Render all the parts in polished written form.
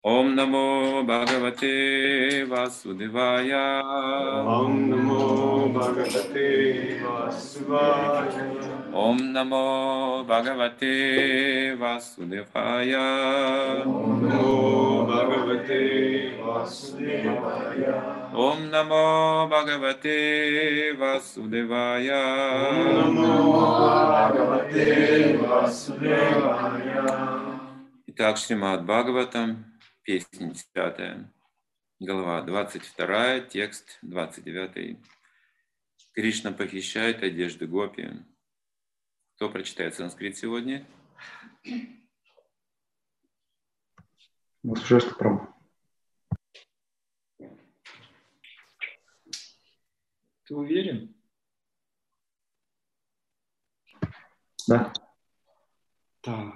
Ом намо Бхагавате Васудевая. Ом намо Бхагавате Васудевая. Ом намо Бхагавате Васудевая. Ом намо Бхагавате Васудевая. Ом намо Бхагавате Васудевая. Ом намо Бхагавате Васудевая. Итак, Шримад Бхагаватам, песня 10, глава 22, текст 29. Кришна похищает одежды гопи. Кто прочитает санскрит сегодня? Шесть прям. Ты уверен? Да. Так.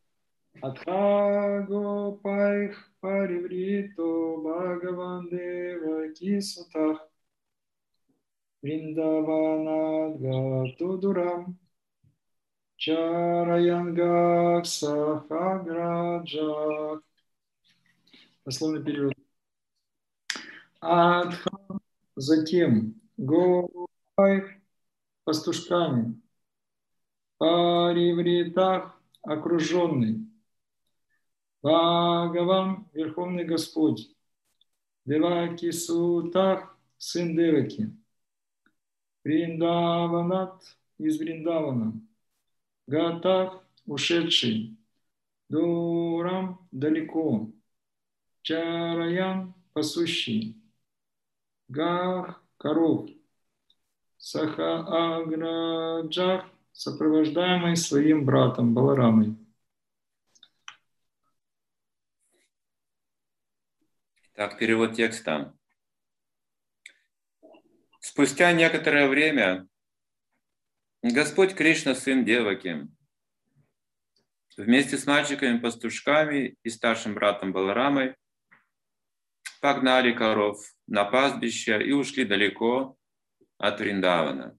Атха пайх париврито Бхагаван Дева Кисутах Вриндаванат Гатудурам Чараянгак Сахаграджак. Дословный перевод. Атха, затем Гопайх, пастушками, Паривритах, окруженный, Бхагаван, Верховный Господь, Деваки Сутах, сын Деваки, Вриндаванат, из Вриндавана, Гатах, ушедший, Дурам, далеко, Чараян, пасущий, Гах, коров, Сахааграджах, сопровождаемый своим братом Баларамой. Так, перевод текста. Спустя некоторое время Господь Кришна, сын Деваки, вместе с мальчиками-пастушками и старшим братом Баларамой погнали коров на пастбище и ушли далеко от Вриндавана.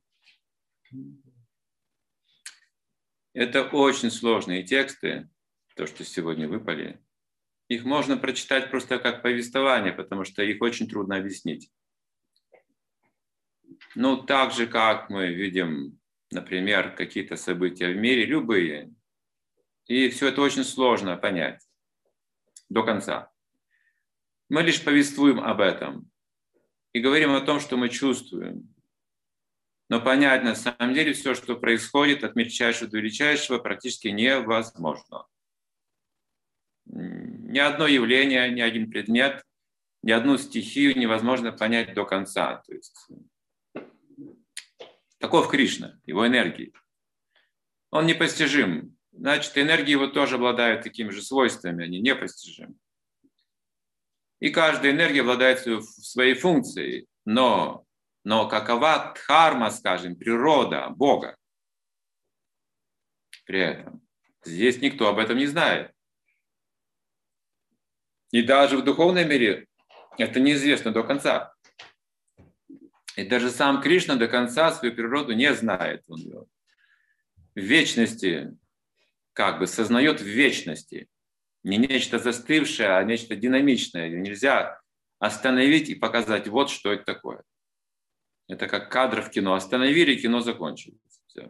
Это очень сложные тексты, то, что сегодня выпали. Их можно прочитать просто как повествование, потому что их очень трудно объяснить. Ну, так же, как мы видим, например, какие-то события в мире, любые. И все это очень сложно понять до конца. Мы лишь повествуем об этом и говорим о том, что мы чувствуем. Но понять на самом деле все, что происходит от мельчайшего до величайшего, практически невозможно. Ни одно явление, ни один предмет, ни одну стихию невозможно понять до конца. То есть, таков Кришна, его энергии. Он непостижим. Значит, энергии его тоже обладают такими же свойствами, они непостижимы. И каждая энергия обладает своей функцией, но какова дхарма, скажем, природа Бога? При этом здесь никто об этом не знает. И даже в духовном мире это неизвестно до конца. И даже сам Кришна до конца свою природу не знает. Он ее в вечности, как бы сознает в вечности. Не нечто застывшее, а нечто динамичное. Ее нельзя остановить и показать, вот что это такое. Это как кадр в кино. Остановили, кино закончилось. Все.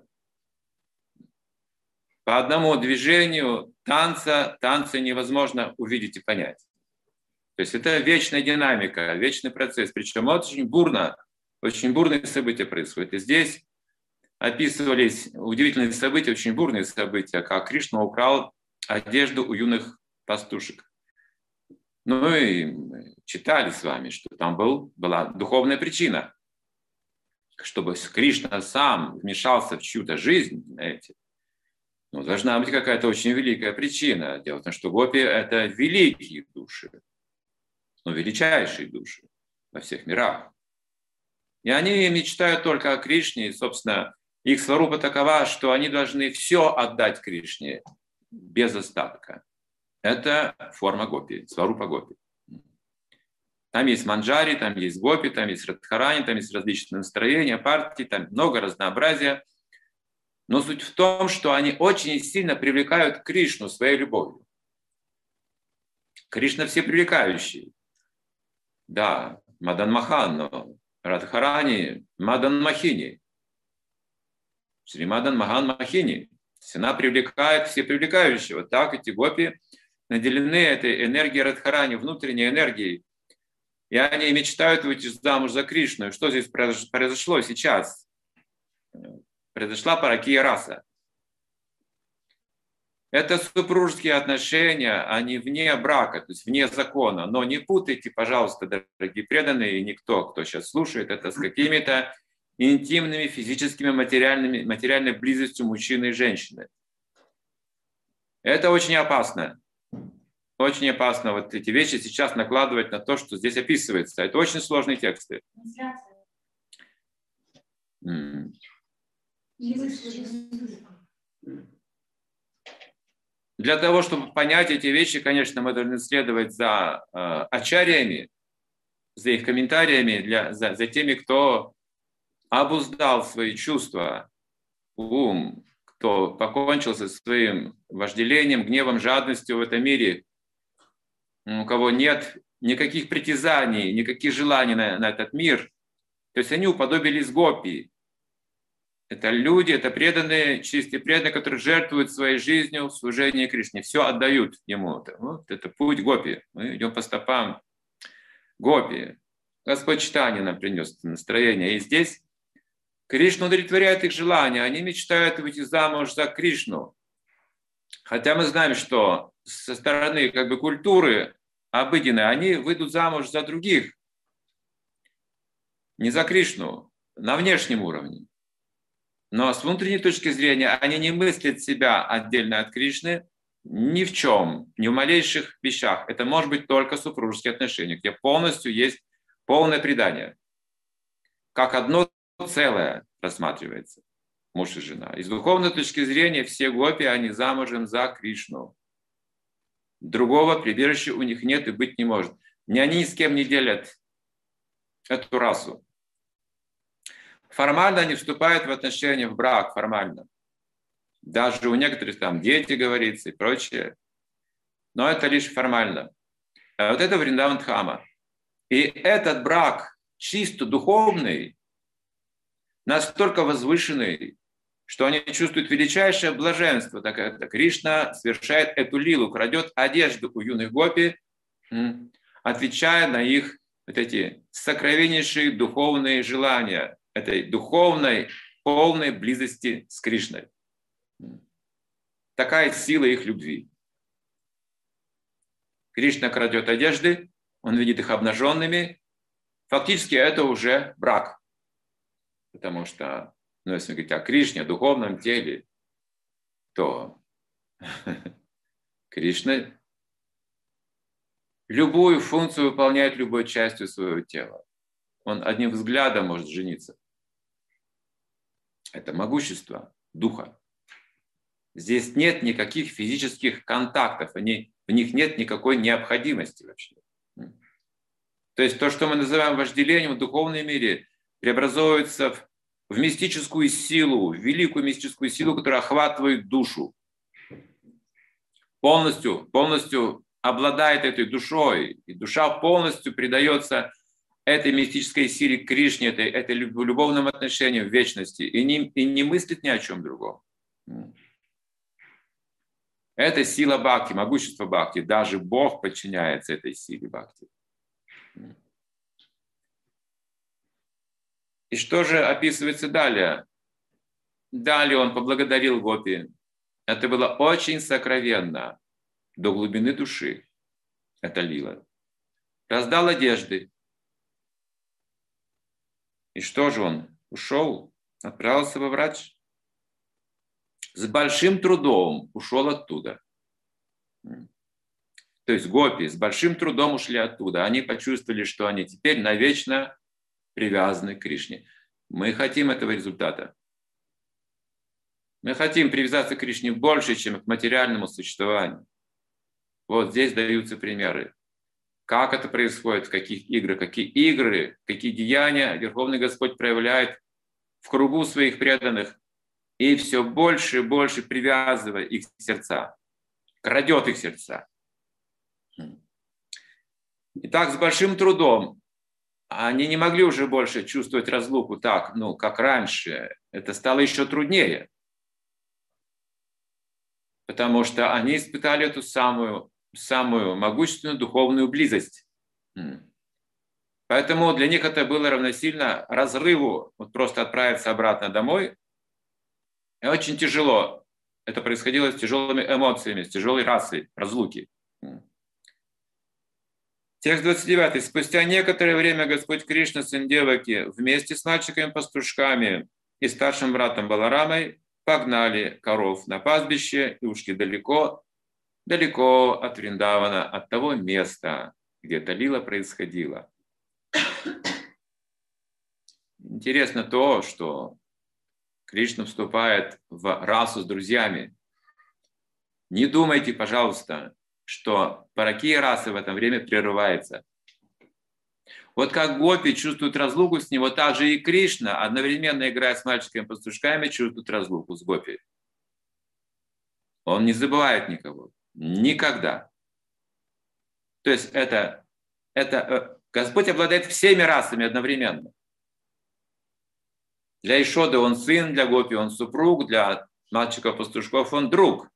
По одному движению танца невозможно увидеть и понять. То есть это вечная динамика, вечный процесс. Причем очень бурные события происходят. И здесь описывались удивительные события, очень бурные события, как Кришна украл одежду у юных пастушек. Ну и мы читали с вами, что там была духовная причина. Чтобы Кришна сам вмешался в чью-то жизнь, знаете, должна быть какая-то очень великая причина. Дело в том, что гопи – это великие души, величайшие души во всех мирах. И они мечтают только о Кришне, и, собственно, их сварупа такова, что они должны все отдать Кришне без остатка. Это форма гопи, сварупа гопи. Там есть манджари, там есть гопи, там есть радхарани, там есть различные настроения, партии, там много разнообразия. Но суть в том, что они очень сильно привлекают Кришну своей любовью. Кришна всепривлекающий. Да, Мадан Махан, но Радхарани Мадан Махини. Шри Мадан Махан Махини. Она привлекает всепривлекающего. Так эти гопи наделены этой энергией Радхарани, внутренней энергией. И они мечтают выйти замуж за Кришну. И что здесь произошло сейчас? Произошла паракия раса. Это супружеские отношения, они вне брака, то есть вне закона. Но не путайте, пожалуйста, дорогие преданные, и никто, кто сейчас слушает, это с какими-то интимными, физическими, материальной близостью мужчины и женщины. Это очень опасно. Очень опасно вот эти вещи сейчас накладывать на то, что здесь описывается. Это очень сложные тексты. Для того, чтобы понять эти вещи, конечно, мы должны следовать за ачарьями, за их комментариями, за теми, кто обуздал свои чувства, ум, кто покончил со своим вожделением, гневом, жадностью в этом мире, у кого нет никаких притязаний, никаких желаний на этот мир. То есть они уподобились гопи. Это люди, это преданные, чистые преданные, которые жертвуют своей жизнью в служении Кришне. Все отдают ему. Вот это путь гопи. Мы идем по стопам гопи. Господь Чайтанья нам принес это настроение. И здесь Кришна удовлетворяет их желания. Они мечтают выйти замуж за Кришну. Хотя мы знаем, что со стороны культуры обыденной они выйдут замуж за других. Не за Кришну, на внешнем уровне. Но с внутренней точки зрения они не мыслят себя отдельно от Кришны ни в чем, ни в малейших вещах. Это может быть только супружеские отношения, где полностью есть полное предание. Как одно целое рассматривается муж и жена. И с духовной точки зрения все гопи, они замужем за Кришну. Другого прибежища у них нет и быть не может. Они ни с кем не делят эту расу. Формально они вступают в отношения, в брак, формально. Даже у некоторых там дети, говорится, и прочее. Но это лишь формально. А вот это Вриндаван Дхама. И этот брак чисто духовный, настолько возвышенный, что они чувствуют величайшее блаженство. Так это Кришна совершает эту лилу, крадет одежду у юных гопи, отвечая на их вот эти сокровеннейшие духовные желания, этой духовной, полной близости с Кришной. Такая сила их любви. Кришна крадет одежды, он видит их обнаженными. Фактически это уже брак. Потому что, если говорить о Кришне, о духовном теле, то Кришна любую функцию выполняет любой частью своего тела. Он одним взглядом может жениться. Это могущество духа. Здесь нет никаких физических контактов, в них нет никакой необходимости вообще. То есть то, что мы называем вожделением в духовном мире, преобразуется в мистическую силу, в великую мистическую силу, которая охватывает душу. Полностью обладает этой душой, и душа полностью предается этой мистической силе Кришне, этой любовном отношении в вечности, и не мыслит ни о чем другом. Это сила бхакти, могущество бхакти. Даже Бог подчиняется этой силе бхакти. И что же описывается далее? Далее он поблагодарил гопи. Это было очень сокровенно, до глубины души. Это лила. Раздал одежды. И что же он? Ушел, отправился во врач. С большим трудом ушел оттуда. То есть гопи с большим трудом ушли оттуда. Они почувствовали, что они теперь навечно привязаны к Кришне. Мы хотим этого результата. Мы хотим привязаться к Кришне больше, чем к материальному существованию. Вот здесь даются примеры. Как это происходит, в каких играх, какие деяния Верховный Господь проявляет в кругу своих преданных, и все больше и больше привязывая их сердца, крадет их сердца. И так с большим трудом они не могли уже больше чувствовать разлуку так, как раньше. Это стало еще труднее, потому что они испытали эту самую могущественную духовную близость. Поэтому для них это было равносильно разрыву, просто отправиться обратно домой. И очень тяжело. Это происходило с тяжелыми эмоциями, с тяжелой расой разлуки. Текст 29. Спустя некоторое время Господь Кришна, сын Деваки, вместе с мальчиками-пастушками и старшим братом Баларамой погнали коров на пастбище и ушли далеко от Вриндавана, от того места, где эта лила происходила. Интересно то, что Кришна вступает в расу с друзьями. Не думайте, пожалуйста, что паракия расы в это время прерывается. Вот как гопи чувствуют разлуку с ним, вот так же и Кришна, одновременно играя с мальчиками-пастушками, чувствует разлуку с гопи. Он не забывает никого. Никогда. То есть это Господь обладает всеми расами одновременно. Для Ишоды он сын, для гопи он супруг, для мальчиков-пастушков он друг.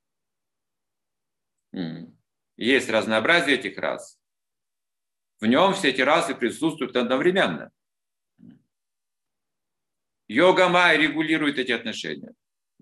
Есть разнообразие этих рас. В нем все эти расы присутствуют одновременно. Йога Майя регулирует эти отношения.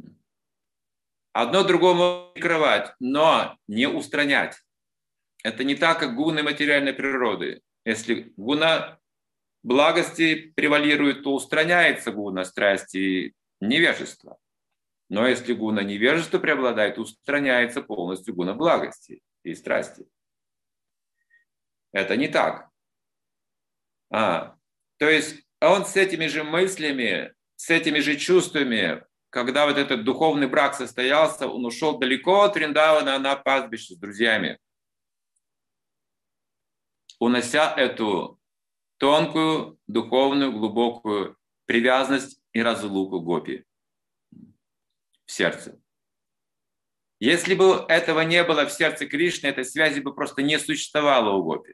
Одно другому прикрывать, но не устранять. Это не так, как гуны материальной природы. Если гуна благости превалирует, то устраняется гуна страсти и невежества. Но если гуна невежества преобладает, устраняется полностью гуна благости и страсти. Это не так. То есть он с этими же мыслями, с этими же чувствами, когда вот этот духовный брак состоялся, он ушел далеко от Вриндавана на пастбище с друзьями, унося эту тонкую, духовную, глубокую привязанность и разлуку гопи в сердце. Если бы этого не было в сердце Кришны, этой связи бы просто не существовало у гопи.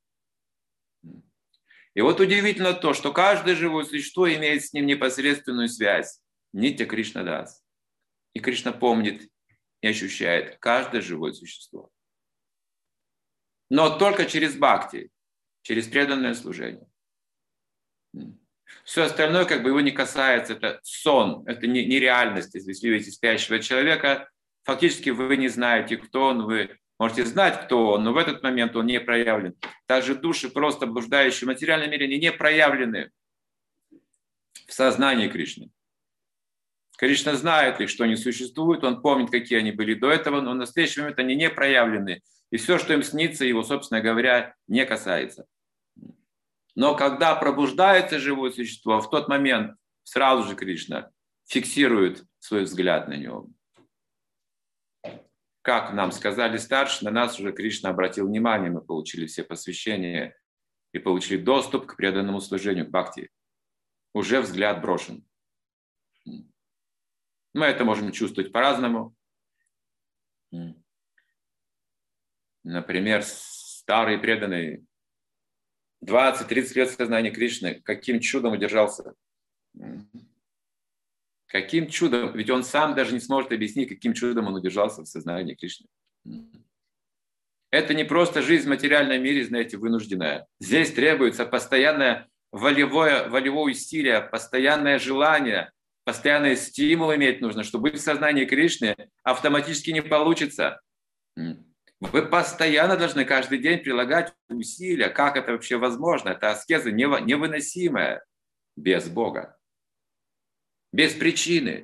И вот удивительно то, что каждое живое существо имеет с ним непосредственную связь. Нитья Кришна Дас. И Кришна помнит и ощущает каждое живое существо. Но только через бхакти, через преданное служение. Все остальное как бы его не касается. Это сон, это не реальность. Если вы видите спящего человека, фактически вы не знаете, кто он, вы можете знать, кто он, но в этот момент он не проявлен. Также души, просто блуждающие в материальном мире, они не проявлены в сознании Кришны. Кришна знает их, что они существуют, он помнит, какие они были до этого, но в настоящий момент они не проявлены. И все, что им снится, его, собственно говоря, не касается. Но когда пробуждается живое существо, в тот момент сразу же Кришна фиксирует свой взгляд на него. Как нам сказали старшие, на нас уже Кришна обратил внимание, мы получили все посвящения и получили доступ к преданному служению, к бхакти. Уже взгляд брошен. Мы это можем чувствовать по-разному. Например, старый преданный 20-30 лет сознания Кришны, каким чудом удержался. Каким чудом? Ведь он сам даже не сможет объяснить, каким чудом он удержался в сознании Кришны. Это не просто жизнь в материальном мире, знаете, вынужденная. Здесь требуется постоянное волевое усилие, постоянное желание, постоянный стимул иметь нужно, чтобы быть в сознании Кришны автоматически не получится. Вы постоянно должны каждый день прилагать усилия. Как это вообще возможно? Это аскеза невыносимая без Бога. Без причины.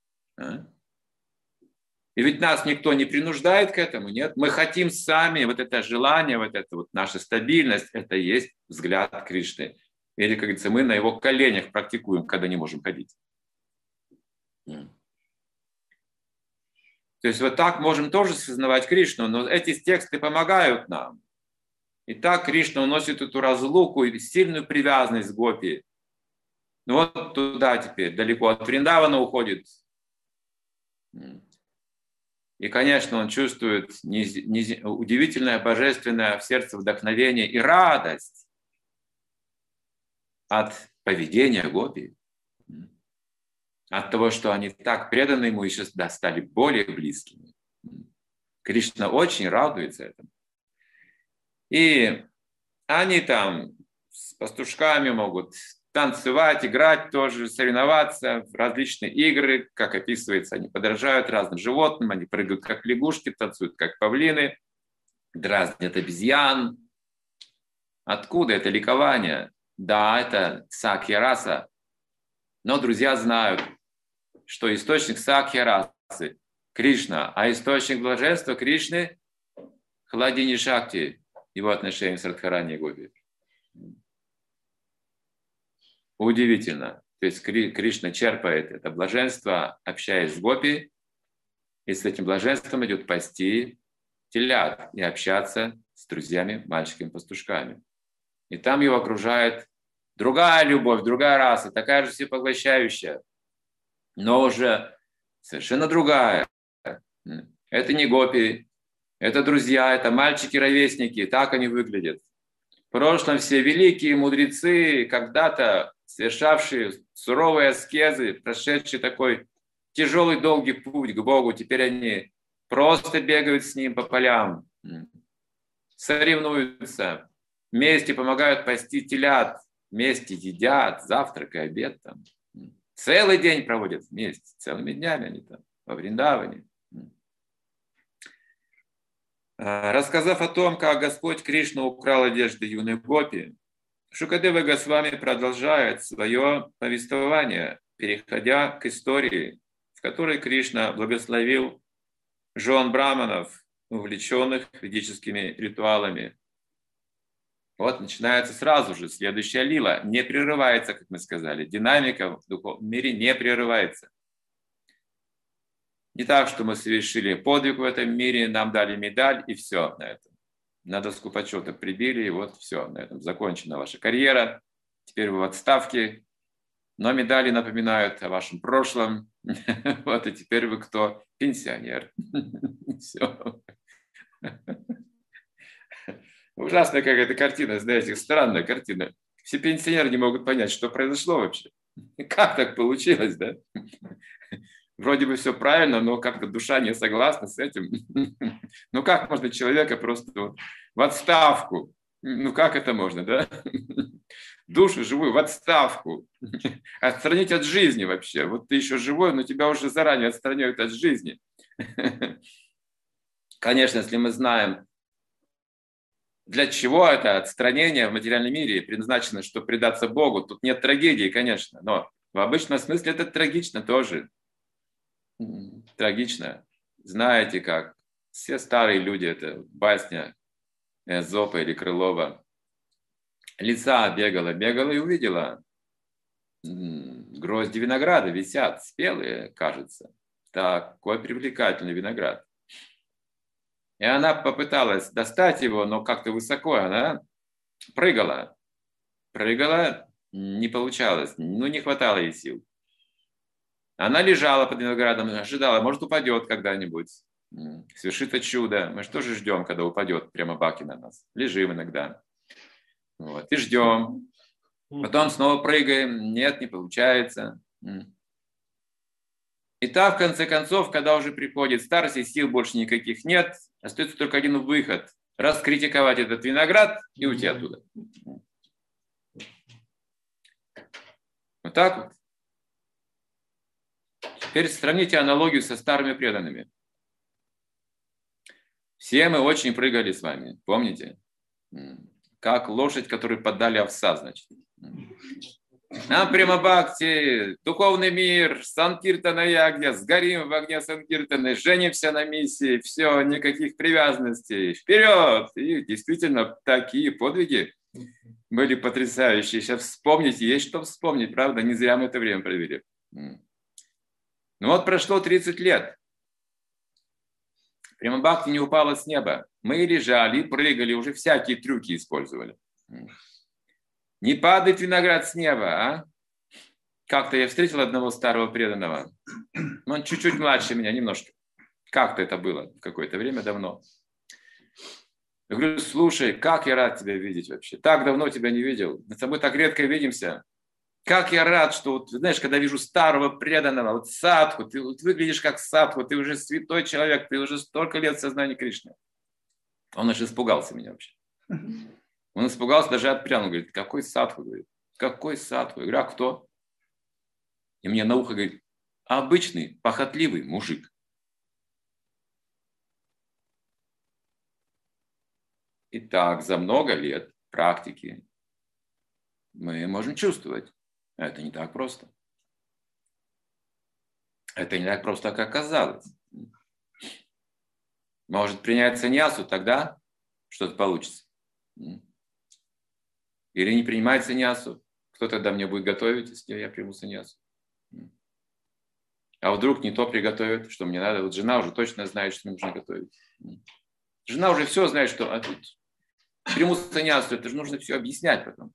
И ведь нас никто не принуждает к этому, нет? Мы хотим сами, вот это желание, вот эта вот наша стабильность, это и есть взгляд Кришны. Или, как говорится, мы на его коленях практикуем, когда не можем ходить. То есть вот так можем тоже осознавать Кришну, но эти тексты помогают нам. И так Кришна уносит эту разлуку и сильную привязанность к гопи. Ну вот туда теперь, далеко от Вриндавана уходит. И, конечно, он чувствует удивительное, божественное в сердце вдохновение и радость от поведения гопи, от того, что они так преданы ему и сейчас стали более близкими. Кришна очень радуется этому. И они там с пастушками могут танцевать, играть тоже, соревноваться в различные игры, как описывается, они подражают разным животным, они прыгают как лягушки, танцуют как павлины, дразнят обезьян. Откуда это ликование? Да, это сакья раса, но друзья знают, что источник сакья расы Кришна, а источник блаженства Кришны Хладини Шакти, его отношение с Радхарани и Гопи. Удивительно. То есть Кришна черпает это блаженство, общаясь с Гопи, и с этим блаженством идет пасти телят и общаться с друзьями, мальчиками-пастушками. И там его окружает другая любовь, другая раса, такая же всепоглощающая, но уже совершенно другая. Это не Гопи, это друзья, это мальчики-ровесники, так они выглядят. В прошлом все великие мудрецы, когда-то совершавшие суровые аскезы, прошедшие такой тяжелый долгий путь к Богу, теперь они просто бегают с Ним по полям, соревнуются, вместе помогают пасти телят, вместе едят, завтрак и обед там. Целый день проводят вместе, целыми днями они там, во Вриндаване. Рассказав о том, как Господь Кришна украл одежды юной Гопи, Шукадева Госвами продолжает свое повествование, переходя к истории, в которой Кришна благословил жен браманов, увлеченных ведическими ритуалами. Вот начинается сразу же следующая лила. Не прерывается, как мы сказали. Динамика в духовном мире не прерывается. Не так, что мы совершили подвиг в этом мире, нам дали медаль, и все на этом. На доску почета прибили, и вот все, на этом закончена ваша карьера. Теперь вы в отставке, но медали напоминают о вашем прошлом. Вот, и теперь вы кто? Пенсионер. Все. Ужасная какая-то картина, знаете, странная картина. Все пенсионеры не могут понять, что произошло вообще. Как так получилось, да? Вроде бы все правильно, но как-то душа не согласна с этим. Ну как можно человека просто в отставку? Ну как это можно, да? Душу живую в отставку. Отстранить от жизни вообще. Вот ты еще живой, но тебя уже заранее отстраняют от жизни. Конечно, если мы знаем, для чего это отстранение в материальном мире предназначено, чтобы предаться Богу, тут нет трагедии, конечно, но в обычном смысле это трагично тоже. Трагично. Знаете как? Все старые люди, это басня Эзопа или Крылова. Лиса бегала и увидела грозди винограда висят, спелые, кажется. Такой привлекательный виноград. И она попыталась достать его, но как-то высоко она прыгала. Не получалось, не хватало ей сил. Она лежала под виноградом, ожидала, может, упадет когда-нибудь. Свершится чудо. Мы что же ждем, когда упадет прямо баки на нас? Лежим иногда. Вот, и ждем. Потом снова прыгаем. Нет, не получается. И так, в конце концов, когда уже приходит старость, и сил больше никаких нет, остается только один выход. Раскритиковать этот виноград и уйти оттуда. Вот так вот. Теперь сравните аналогию со старыми преданными. Все мы очень прыгали с вами, помните? Как лошадь, которую поддали овса, значит. Нам прямо бхакти, духовный мир, санкиртана ягья, сгорим в огне санкиртаны, женимся на миссии, все, никаких привязанностей, вперед! И действительно, такие подвиги были потрясающие. Сейчас вспомните, есть что вспомнить, правда? Не зря мы это время провели. Ну вот прошло 30 лет. Прямо бхакти не упала с неба. Мы лежали, прыгали, уже всякие трюки использовали. Не падает виноград с неба, а? Как-то я встретил одного старого преданного. Он чуть-чуть младше меня, немножко. Как-то это было в какое-то время давно. Я говорю, слушай, как я рад тебя видеть вообще. Так давно тебя не видел. Мы с тобой так редко видимся. Как я рад, что, вот, знаешь, когда вижу старого преданного, вот садху, ты вот выглядишь как садху, ты уже святой человек, ты уже столько лет в сознании Кришны. Он аж испугался меня вообще. Он испугался, даже отпрянул, говорит, какой садху, говорит, какой садху? Я говорю, а кто? И мне на ухо говорит, обычный, похотливый мужик. И так за много лет практики мы можем чувствовать. Это не так просто. Это не так просто, как казалось. Может принять саньясу, тогда что-то получится. Или не принимать саньясу. Кто тогда мне будет готовить, если я приму саньясу? А вдруг не то приготовит, что мне надо. Вот жена уже точно знает, что мне нужно готовить. Жена уже все знает, что а тут приму саньясу, это же нужно все объяснять потом.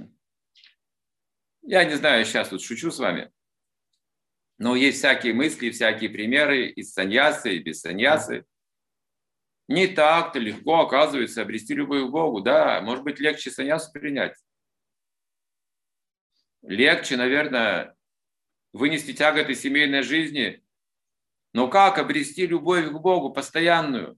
Я не знаю, сейчас тут шучу с вами. Но есть всякие мысли, всякие примеры из саньясы и без саньясы. Не так-то легко, оказывается, обрести любовь к Богу. Да, может быть, легче саньясу принять. Легче, наверное, вынести тяготы семейной жизни. Но как обрести любовь к Богу постоянную?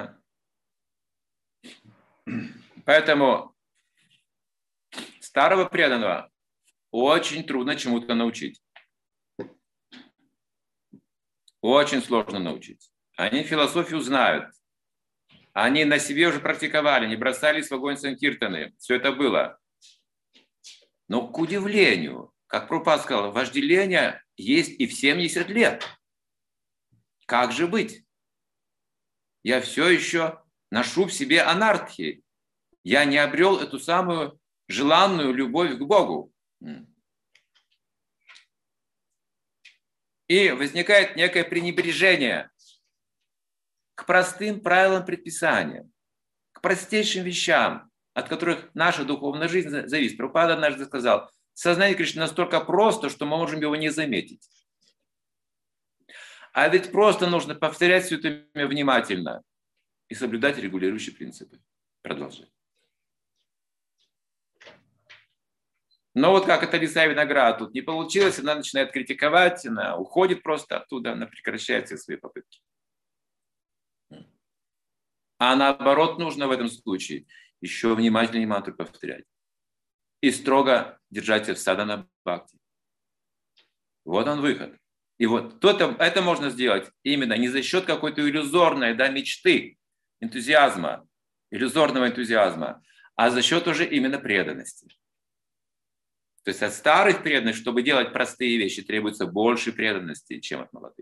Поэтому старого преданного очень трудно чему-то научить. Очень сложно научить. Они философию знают. Они на себе уже практиковали, не бросались в огонь санкиртаны. Все это было. Но к удивлению, как Прабхупада сказал, вожделение есть и в 70 лет. Как же быть? Я все еще ношу в себе анархии. Я не обрел эту самую желанную любовь к Богу. И возникает некое пренебрежение к простым правилам предписания, к простейшим вещам, от которых наша духовная жизнь зависит. Прабхупада однажды сказал, сознание Кришны настолько просто, что мы можем его не заметить. А ведь просто нужно повторять все это внимательно и соблюдать регулирующие принципы. Продолжай. Но вот как это лиса и виноград тут не получилось, она начинает критиковать, она уходит просто оттуда, она прекращает все свои попытки. А наоборот, нужно в этом случае еще внимательнее мантру повторять. И строго держать себя в садхана бхакти. Вот он выход. И вот это можно сделать именно не за счет какой-то иллюзорной мечты, энтузиазма, иллюзорного энтузиазма, а за счет уже именно преданности. То есть от старых преданных, чтобы делать простые вещи, требуется больше преданности, чем от молодых.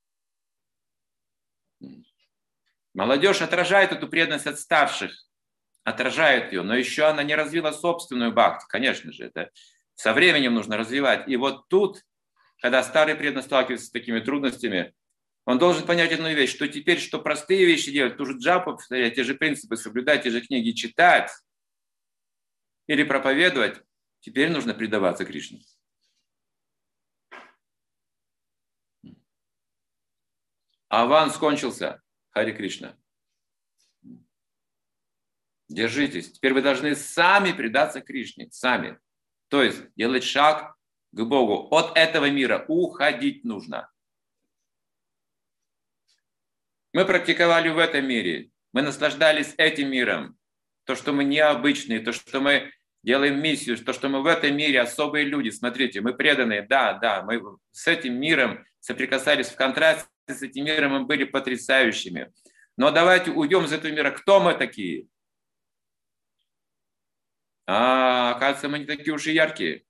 Молодежь отражает эту преданность от старших, отражает ее, но еще она не развила собственную бхакти. Конечно же, это со временем нужно развивать. И вот тут, когда старый преданный сталкивается с такими трудностями, он должен понять одну вещь, что теперь, что простые вещи делать, ту же джапу повторять, те же принципы соблюдать, те же книги читать или проповедовать, теперь нужно предаваться Кришне. Аван скончился. Хари Кришна. Держитесь. Теперь вы должны сами предаться Кришне. Сами. То есть делать шаг к Богу. От этого мира уходить нужно. Мы практиковали в этом мире. Мы наслаждались этим миром. То, что мы необычные, то, что мы делаем миссию, то, что мы в этом мире особые люди. Смотрите, мы преданные. Да, мы с этим миром соприкасались в контрасте. С этим миром мы были потрясающими. Но давайте уйдем из этого мира. Кто мы такие? Оказывается, мы не такие уж и яркие.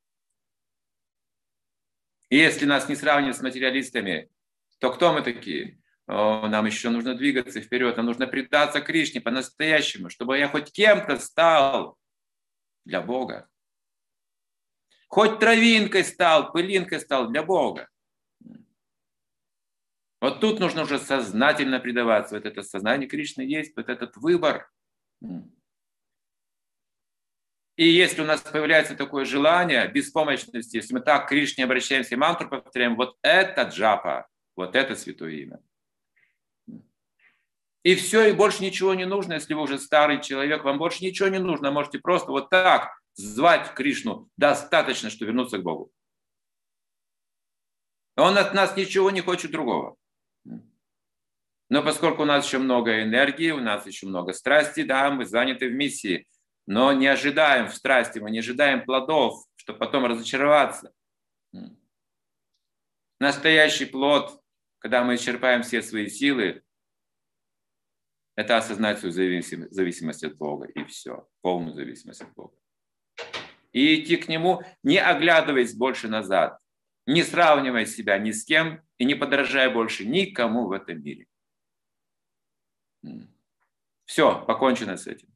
И если нас не сравнивать с материалистами, то кто мы такие? Нам еще нужно двигаться вперед. Нам нужно предаться Кришне по-настоящему, чтобы я хоть кем-то стал для Бога. Хоть травинкой стал, пылинкой стал для Бога. Вот тут нужно уже сознательно предаваться. Вот это сознание Кришны есть, вот этот выбор. И если у нас появляется такое желание беспомощности, если мы так к Кришне обращаемся и мантру повторяем, вот это джапа, вот это святое имя. И все, и больше ничего не нужно, если вы уже старый человек, вам больше ничего не нужно, можете просто вот так звать Кришну, достаточно, чтобы вернуться к Богу. Он от нас ничего не хочет другого. Но поскольку у нас еще много энергии, у нас еще много страсти, да, мы заняты в миссии, но не ожидаем в страсти, мы не ожидаем плодов, чтобы потом разочароваться. Настоящий плод, когда мы исчерпаем все свои силы, это осознать свою зависимость от Бога, и все, полную зависимость от Бога. И идти к Нему, не оглядываясь больше назад, не сравнивая себя ни с кем и не подражая больше никому в этом мире. Все, покончено с этим.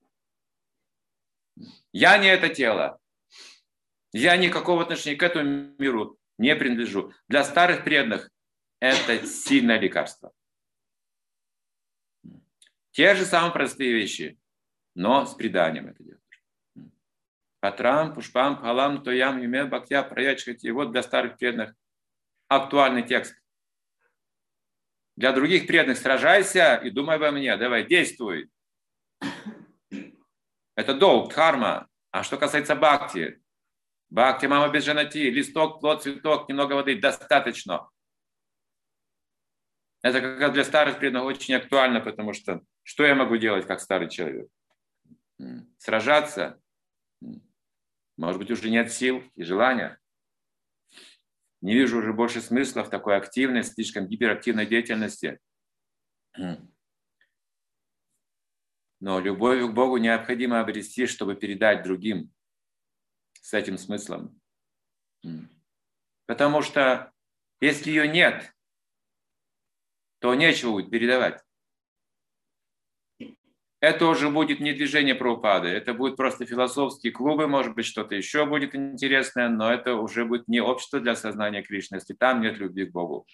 Я не это тело. Я никакого отношения к этому миру не принадлежу. Для старых преданных это сильное лекарство. Те же самые простые вещи, но с преданием это делаешь. Патрам, пушпам, пхалам, тоям, юме, бхактя, праячхати. Вот для старых преданных актуальный текст. Для других преданных сражайся и думай обо мне. Давай, действуй. Это долг, дхарма. А что касается бхакти, бхакти, мама без жанати, листок, плод, цветок, немного воды, достаточно. Это как раз для старых преданных очень актуально, потому что я могу делать как старый человек? Сражаться? Может быть, уже нет сил и желания. Не вижу уже больше смысла в такой активной, слишком гиперактивной деятельности. Но любовь к Богу необходимо обрести, чтобы передать другим с этим смыслом. Потому что если ее нет, то нечего будет передавать. Это уже будет не движение Прабхупады, это будут просто философские клубы, может быть, что-то еще будет интересное, но это уже будет не общество для сознания Кришны, если там нет любви к Богу.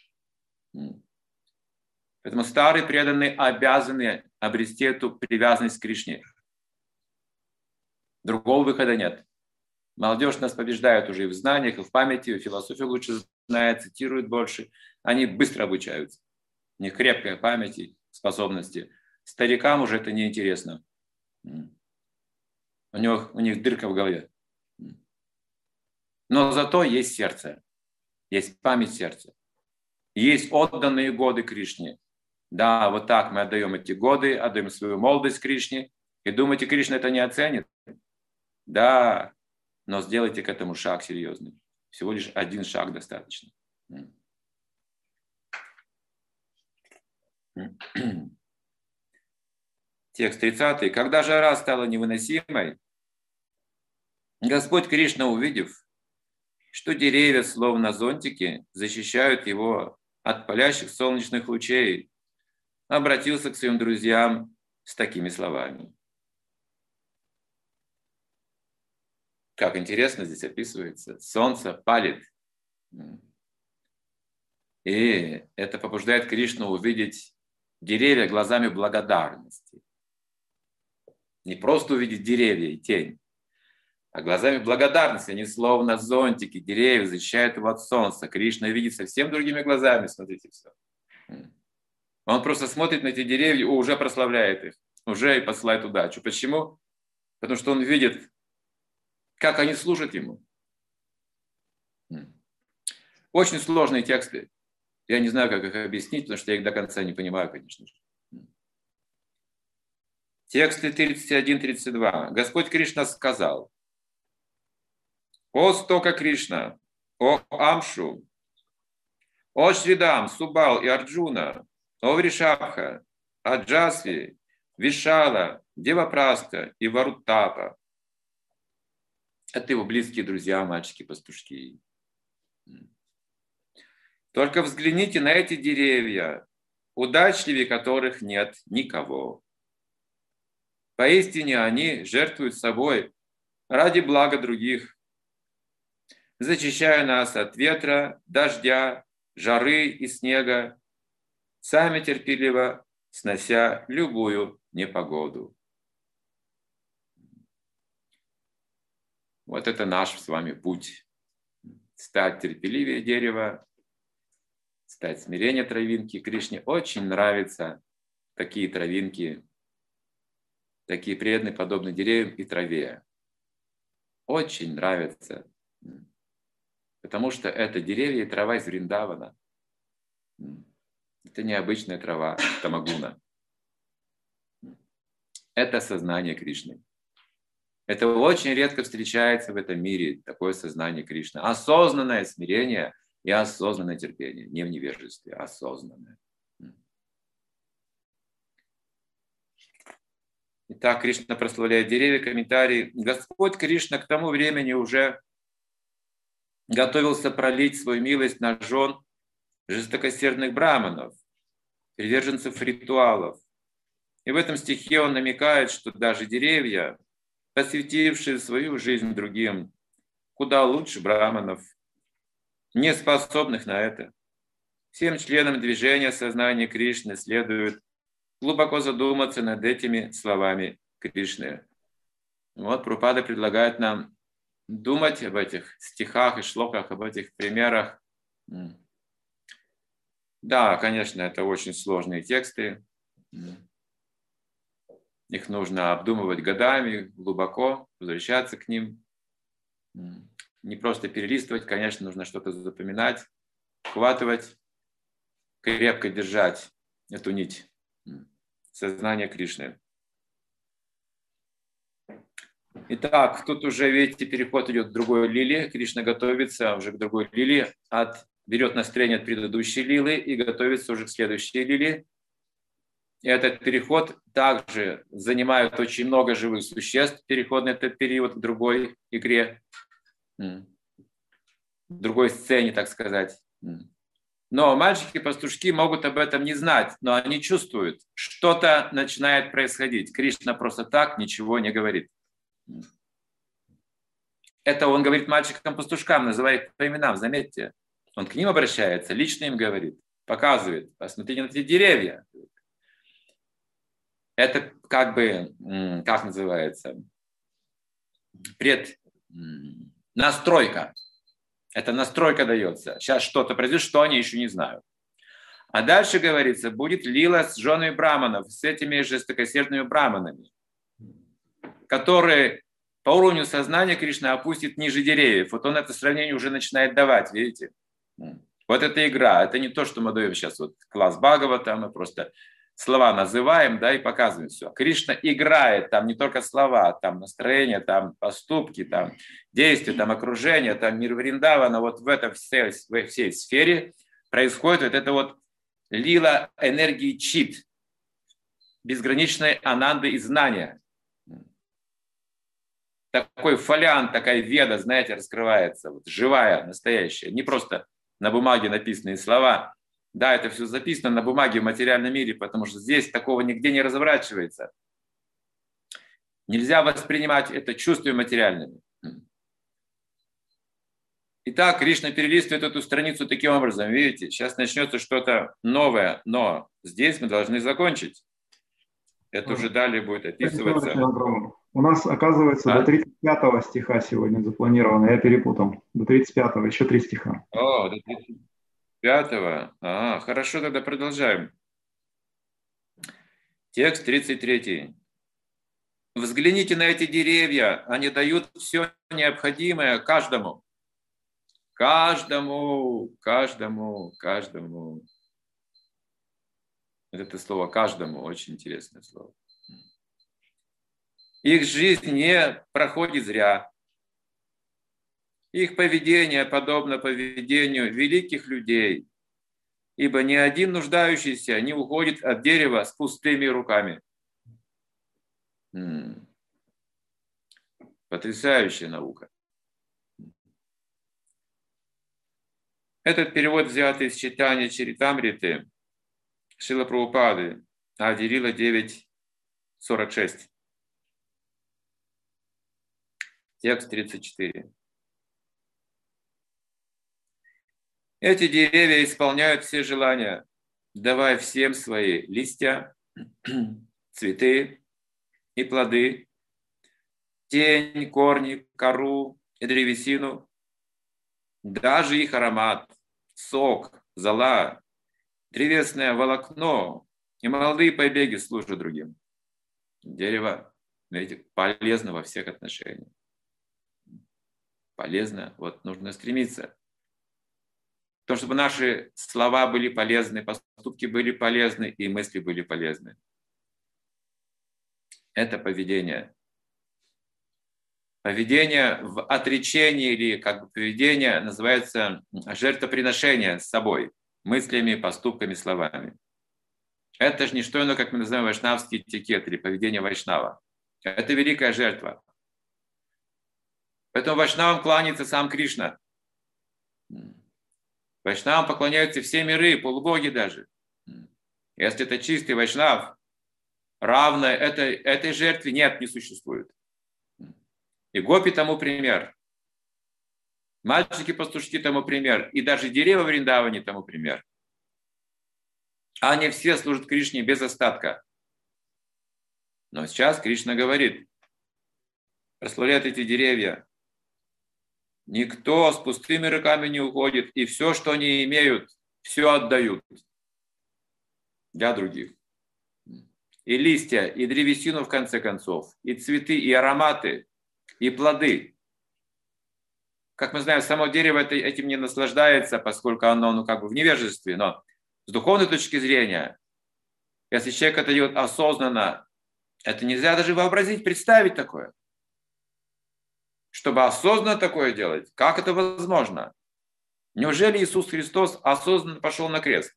Поэтому старые преданные обязаны обрести эту привязанность к Кришне. Другого выхода нет. Молодежь нас побеждает уже и в знаниях, и в памяти, и в философии лучше знает, цитирует больше. Они быстро обучаются. У них крепкая память и способности. Старикам уже это неинтересно. У них дырка в голове. Но зато есть сердце. Есть память сердца. Есть отданные годы Кришне. Да, вот так мы отдаем эти годы, отдаем свою молодость Кришне. И думаете, Кришна это не оценит? Да, но сделайте к этому шаг серьезный. Всего лишь один шаг достаточно. Текст 30. Когда жара стала невыносимой, Господь Кришна, увидев, что деревья, словно зонтики, защищают его от палящих солнечных лучей, обратился к своим друзьям с такими словами. Как интересно здесь описывается. Солнце палит. И это побуждает Кришну увидеть деревья глазами благодарности. Не просто увидеть деревья и тень, а глазами благодарности. Они словно зонтики, деревья защищают его от солнца. Кришна видит совсем другими глазами, смотрите, все. Он просто смотрит на эти деревья, уже прославляет их, уже и посылает удачу. Почему? Потому что он видит, как они служат ему. Очень сложные тексты. Я не знаю, как их объяснить, потому что я их до конца не понимаю, конечно же. Тексты 31-32. Господь Кришна сказал: «О Стока Кришна, о Амшу, о Шридам, Субал и Арджуна, о Вришабха, Аджасви, Вишала, Девапраста и Варуттапа». Это его близкие друзья, мальчики-пастушки. Только взгляните на эти деревья, удачливее которых нет никого. Поистине они жертвуют собой ради блага других, защищая нас от ветра, дождя, жары и снега, сами терпеливо снося любую непогоду. Вот это наш с вами путь. Стать терпеливее дерева, стать смирение травинки. Кришне очень нравится, такие травинки, такие преданные, подобные деревьям и траве. Очень нравится, потому что это деревья и трава из Вриндавана. Это необычная трава, тамагуна. Это сознание Кришны. Это очень редко встречается в этом мире, такое сознание Кришны. Осознанное смирение и осознанное терпение. Не в невежестве, а осознанное. Итак, Кришна прославляет деревья, комментарий. Господь Кришна к тому времени уже готовился пролить свою милость на жен жестокосердных браманов, приверженцев ритуалов. И в этом стихе он намекает, что даже деревья, посвятившие свою жизнь другим, куда лучше браманов, не способных на это. Всем членам движения сознания Кришны следует глубоко задуматься над этими словами Кришны. Вот Прабхупада предлагает нам думать об этих стихах и шлоках, об этих примерах. Да, конечно, это очень сложные тексты. Их нужно обдумывать годами, глубоко, возвращаться к ним. Не просто перелистывать, конечно, нужно что-то запоминать, вхватывать, крепко держать эту нить сознания Кришны. Итак, тут уже, видите, переход идет к другой лиле. Кришна готовится уже к другой лиле, берет настроение от предыдущей лилы и готовится уже к следующей лиле. И этот переход также занимает очень много живых существ, переходный этот период к другой игре, другой сцене, так сказать. Но мальчики-пастушки могут об этом не знать, но они чувствуют, что-то начинает происходить. Кришна просто так ничего не говорит. Это он говорит мальчикам-пастушкам, называя их по именам, заметьте. Он к ним обращается, лично им говорит, показывает. Посмотрите на эти деревья. Это как бы, как называется, настройка. Это настройка дается. Сейчас что-то произойдет, что они еще не знают. А дальше говорится, будет лила с женой браманов, с этими жестокосердными браманами, которые по уровню сознания Кришна опустит ниже деревьев. Вот он это сравнение уже начинает давать, видите? Вот эта игра, это не то, что мы даем сейчас вот класс Бхагавата, мы просто слова называем, да, и показываем все. Кришна играет, там не только слова, там настроение, там поступки, там действия, там окружение, там мир Вриндавана, вот в этой всей сфере происходит вот это вот лила энергии чит, безграничной ананды и знания. Такой фолиант, такая веда, знаете, раскрывается, вот, живая, настоящая, не просто на бумаге написанные слова. Да, это все записано на бумаге в материальном мире, потому что здесь такого нигде не разворачивается. Нельзя воспринимать это чувствами материальными. Итак, Кришна перелистывает эту страницу таким образом. Видите, сейчас начнется что-то новое, но здесь мы должны закончить. Это уже далее будет описываться. У нас, оказывается, до 35 стиха сегодня запланировано. Я перепутал. До 35-го, еще 3 стиха. О, до 35-го. Хорошо, тогда продолжаем. Текст 33. Взгляните на эти деревья. Они дают все необходимое каждому. Каждому. Это слово «каждому» очень интересное слово. Их жизнь не проходит зря. Их поведение подобно поведению великих людей, ибо ни один нуждающийся не уходит от дерева с пустыми руками. Потрясающая наука. Этот перевод взят из читания Чаритамриты Шрила Прабхупады, Адирила 9.46. Текст 34. Эти деревья исполняют все желания, давая всем свои листья, цветы и плоды, тень, корни, кору и древесину, даже их аромат, сок, зола, древесное волокно И молодые побеги служат другим. Дерево, видите, полезно во всех отношениях. Полезно, вот нужно стремиться. То, чтобы наши слова были полезны, поступки были полезны и мысли были полезны. Это поведение. Поведение в отречении или как бы поведение называется жертвоприношение с собой, мыслями, поступками, словами. Это же не что иное, как мы называем вайшнавский этикет или поведение вайшнава. Это великая жертва. Поэтому вайшнавам кланяется сам Кришна. Вайшнавам поклоняются все миры, полубоги даже. Если это чистый вайшнав, равной этой жертве нет, не существует. И гопи тому пример. Мальчики-пастушки тому пример. И даже деревья в Вриндаване тому пример. Они все служат Кришне без остатка. Но сейчас Кришна говорит, прославляют эти деревья. Никто с пустыми руками не уходит, и все, что они имеют, все отдают для других. И листья, и древесину, в конце концов, и цветы, и ароматы, и плоды. Как мы знаем, само дерево этим не наслаждается, поскольку оно как бы в невежестве, но с духовной точки зрения, если человек это делает осознанно, это нельзя даже вообразить, представить такое. Чтобы осознанно такое делать, как это возможно? Неужели Иисус Христос осознанно пошел на крест?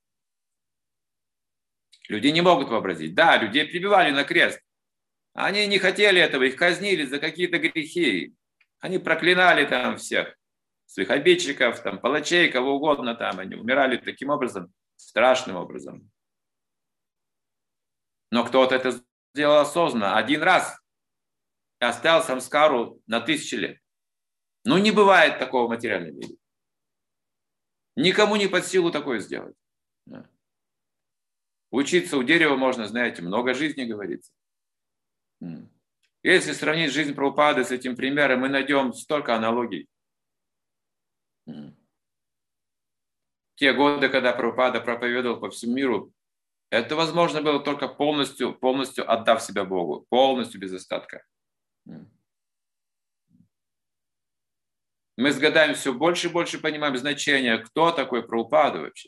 Люди не могут вообразить. Да, людей прибивали на крест. Они не хотели этого, их казнили за какие-то грехи. Они проклинали там всех, своих обидчиков, там, палачей, кого угодно там. Они умирали таким образом, страшным образом. Но кто-то это сделал осознанно, один раз, и оставил самскару на 1000 лет. Ну, не бывает такого в материальном мире. Никому не под силу такое сделать. Учиться у дерева можно, знаете, много жизни, говорится. Если сравнить жизнь Прабхупады с этим примером, мы найдем столько аналогий. Те годы, когда Прабхупада проповедовал по всему миру, это возможно было только полностью отдав себя Богу, полностью без остатка. Мы с годами все больше и больше понимаем значение, кто такой Прабхупада вообще.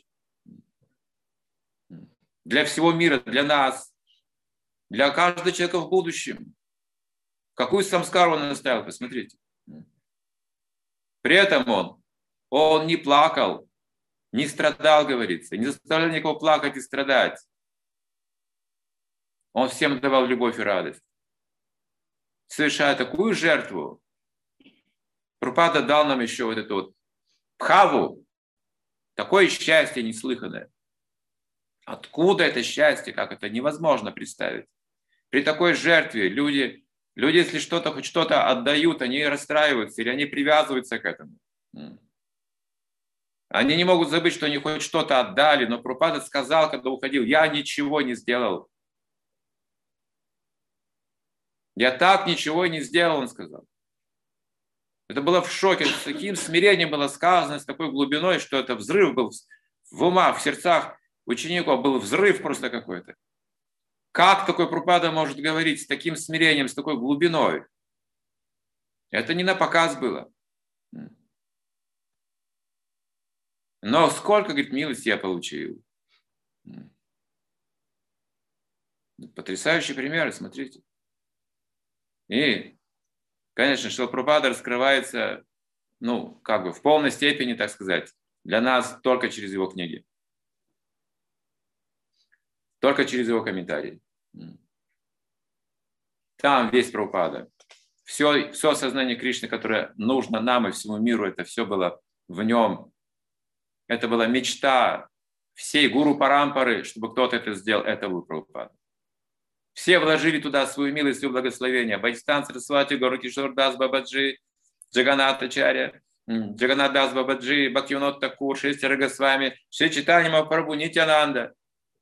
Для всего мира, для нас, для каждого человека в будущем. Какую самскару он оставил, посмотрите. При этом он не плакал, не страдал, говорится, не заставлял никого плакать и страдать. Он всем давал любовь и радость. Совершая такую жертву, Прабхупада дал нам еще вот эту вот бхаву, такое счастье неслыханное. Откуда это счастье, как это невозможно представить. При такой жертве люди, если хоть что-то отдают, они расстраиваются или они привязываются к этому. Они не могут забыть, что они хоть что-то отдали, но Прабхупада сказал, когда уходил, я ничего не сделал. Я так ничего не сделал, он сказал. Это было в шоке, с таким смирением было сказано, с такой глубиной, что это взрыв был в умах, в сердцах учеников, был взрыв просто какой-то. Как такой Прабхупада может говорить с таким смирением, с такой глубиной? Это не на показ было. Но сколько, говорит, милости я получил. Потрясающий пример, смотрите. И, конечно, Шрила Прабхупада раскрывается, в полной степени, так сказать, для нас только через его книги. Только через его комментарии. Там весь Прабхупада. Все сознание Кришны, которое нужно нам и всему миру, это все было в нем. Это была мечта всей гуру Парампары, чтобы кто-то это сделал, это был Прабхупада. Все вложили туда свою милость, свое благословение. Бхактистан Сарасвати, Горакишор Дас Бабаджи, Джаганат Ачарья, Джаганат Дас Бабаджи, Бхактивинод Такур, Шестья Госвами, Шри Чайтанья Махапрабху, Нитьянанда.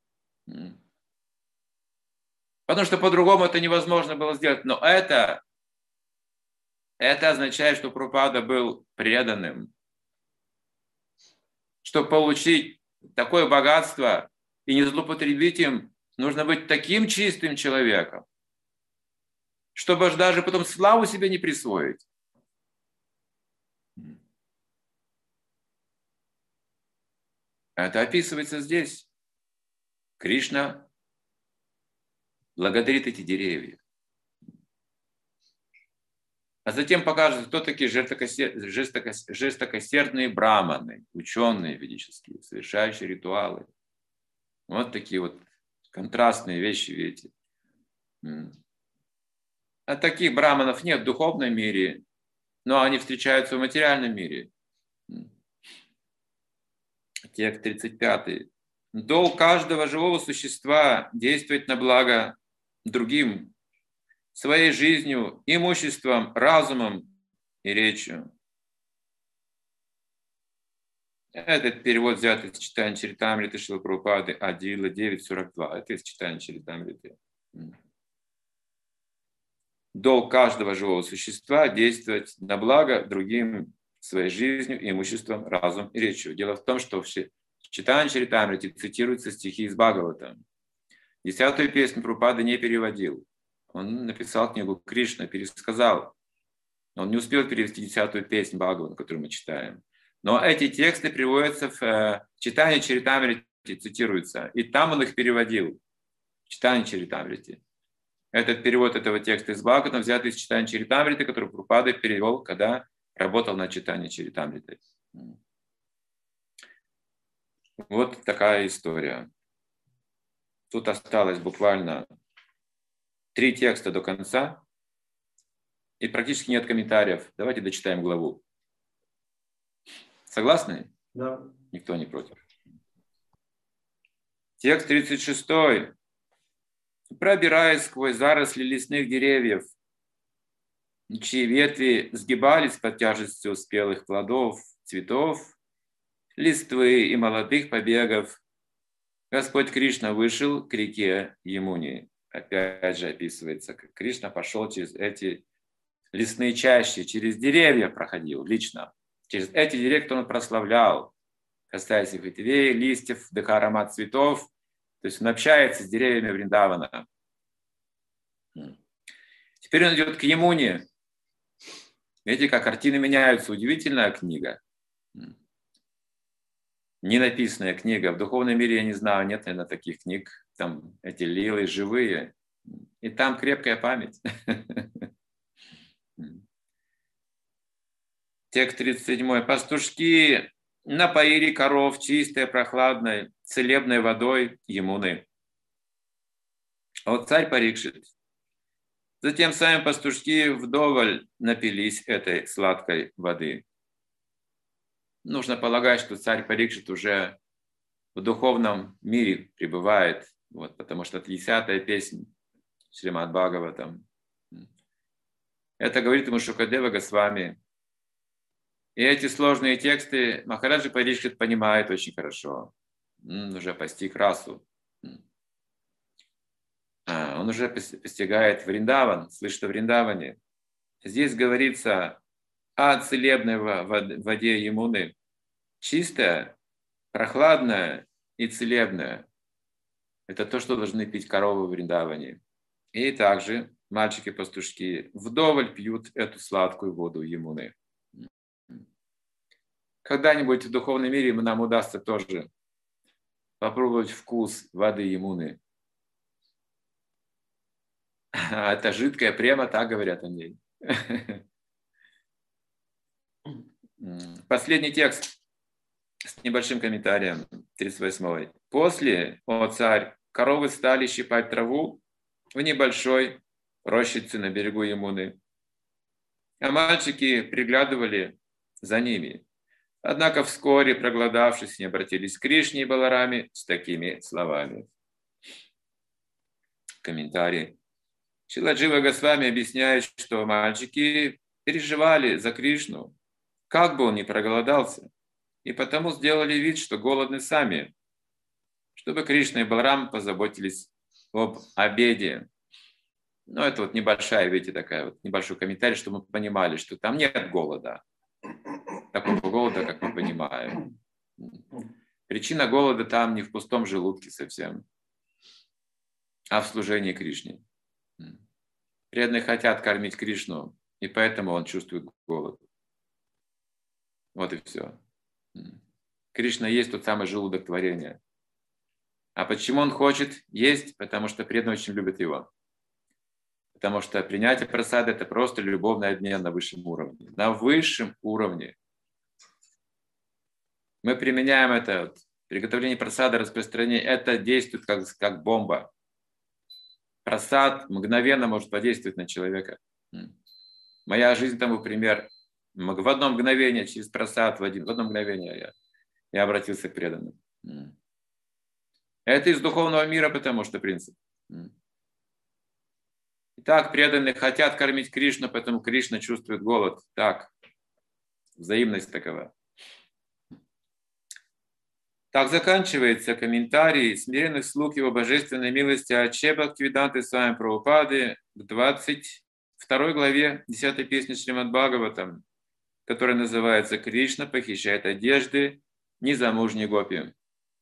Потому что по-другому это невозможно было сделать. Но это означает, что Прабхупада был преданным. Чтобы получить такое богатство и не злоупотребить им, Нужно быть таким чистым человеком, чтобы даже потом славу себе не присвоить. Это описывается здесь. Кришна благодарит эти деревья. А затем покажет, кто такие жестокосердные браманы, ученые ведические, совершающие ритуалы. Вот такие вот контрастные вещи, видите. А таких браманов нет в духовном мире, но они встречаются в материальном мире. Текст 35. Долг каждого живого существа действовать на благо другим, своей жизнью, имуществом, разумом и речью. Этот перевод взят из Читания Чаритамриты Шрилы Прабхупады Адила 9.42. Это из Читания Чаритамриты. Долг каждого живого существа действовать на благо другим своей жизнью, имуществом, разумом и речью. Дело в том, что в Читании Чаритамрите цитируются стихи из Бхагавата. 10-ю песню Прабхупада не переводил. Он написал книгу Кришна, пересказал. Он не успел перевести 10-ю песню Бхагавата, которую мы читаем. Но эти тексты приводятся в Читании Чаритамрите, цитируются. И там он их переводил. В Читании Чаритамрите. Этот перевод этого текста из Бхагавата взят из Читания Чаритамриты, который Прабхупада перевел, когда работал на Читании Чаритамриты. Вот такая история. Тут осталось буквально 3 текста до конца. И практически нет комментариев. Давайте дочитаем главу. Согласны? Да. Никто не против. Текст 36. Пробираясь сквозь заросли лесных деревьев, чьи ветви сгибались под тяжестью спелых плодов, цветов, листвы и молодых побегов, Господь Кришна вышел к реке Ямуни. Опять же описывается, как Кришна пошел через эти лесные чащи, через деревья проходил лично. Через эти деревья, которые он прославлял, касаясь их ветвей, листьев, вдыхая аромат цветов. То есть он общается с деревьями Вриндавана. Теперь он идет к Ямуне. Видите, как картины меняются. Удивительная книга. Не написанная книга. В духовном мире, я не знаю, нет, наверное, таких книг. Там эти лилы живые. И там крепкая память. Текст 37. Пастушки напоили коров чистой, прохладной, целебной водой Ямуны. А вот царь Парикшит. Затем сами пастушки вдоволь напились этой сладкой воды. Нужно полагать, что царь Парикшит уже в духовном мире пребывает, вот, потому что это 10-я песня Шримад Бхагаватам. Это говорит ему Шукадева Госвами. И эти сложные тексты Махараджа Парикшит понимает очень хорошо. Он уже постиг расу. Он уже постигает Вриндаван, слышит о Вриндаване. Здесь говорится о целебной воде Ямуны. Чистая, прохладная и целебная. Это то, что должны пить коровы в Вриндаване. И также мальчики-пастушки вдоволь пьют эту сладкую воду Ямуны. Когда-нибудь в духовном мире нам удастся тоже попробовать вкус воды Ямуны. Это жидкая према, так говорят о ней. Последний текст с небольшим комментарием, 38. После, о царь, коровы стали щипать траву в небольшой рощице на берегу Ямуны, а мальчики приглядывали за ними. Однако вскоре, проголодавшись, не обратились к Кришне и Балараме с такими словами. Комментарий. Шрила Джива Госвами объясняет, что мальчики переживали за Кришну, как бы он ни проголодался, и потому сделали вид, что голодны сами, чтобы Кришна и Баларам позаботились об обеде. Ну, это вот небольшая, видите, такая вот небольшой комментарий, чтобы мы понимали, что там нет голода. Такого голода, как мы понимаем. Причина голода там не в пустом желудке совсем. а в служении Кришне. Преданные хотят кормить Кришну, и поэтому он чувствует голод. Вот и все. Кришна есть тот самый желудок творения. А почему он хочет есть? Потому что преданные очень любят его. Потому что принятие прасада – это просто любовный обмен на высшем уровне. На высшем уровне. Мы применяем это. Приготовление прасада, распространение – это действует как бомба. Прасад мгновенно может подействовать на человека. Моя жизнь тому пример. В одно мгновение, через прасад, в одно мгновение я обратился к преданным. Это из духовного мира, потому что принцип. Итак, преданные хотят кормить Кришну, поэтому Кришна чувствует голод. Так, взаимность такова. Так заканчивается комментарий смиренных слуг его божественной милости Аче Бхактивиданты Свами Прабхупады к 22 главе 10 песни Шримад Бхагаватам, которая называется «Кришна похищает одежды незамужней гопи».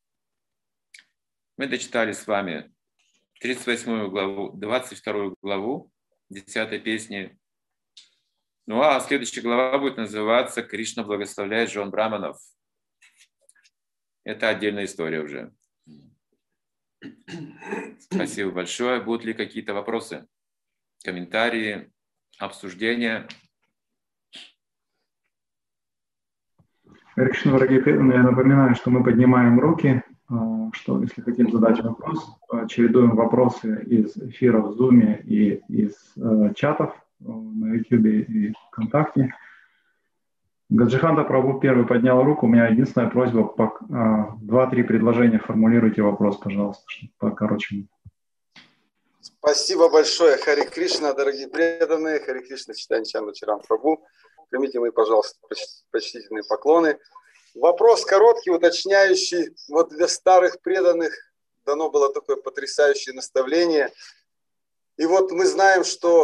Мы дочитали с вами 38 главу, 22 главу 10 песни. Ну а следующая глава будет называться «Кришна благословляет жен браманов». Это отдельная история уже. Спасибо большое. Будут ли какие-то вопросы, комментарии, обсуждения? Кришна, дорогие преданные, я напоминаю, что мы поднимаем руки, что если хотим задать вопрос, чередуем вопросы из эфира в Zoom и из чатов на YouTube и ВКонтакте. Гаджиханда Прабhu первый поднял руку. У меня единственная просьба, 2-3 предложения формулируйте вопрос, пожалуйста, чтобы покороче. Спасибо большое, Хари Кришна, дорогие преданные, Хари Кришна, Чайтанья Нитьянанда Чаран Прабу. Примите мои, пожалуйста, почтительные поклоны. Вопрос короткий, уточняющий. Вот для старых преданных дано было такое потрясающее наставление. И вот мы знаем, что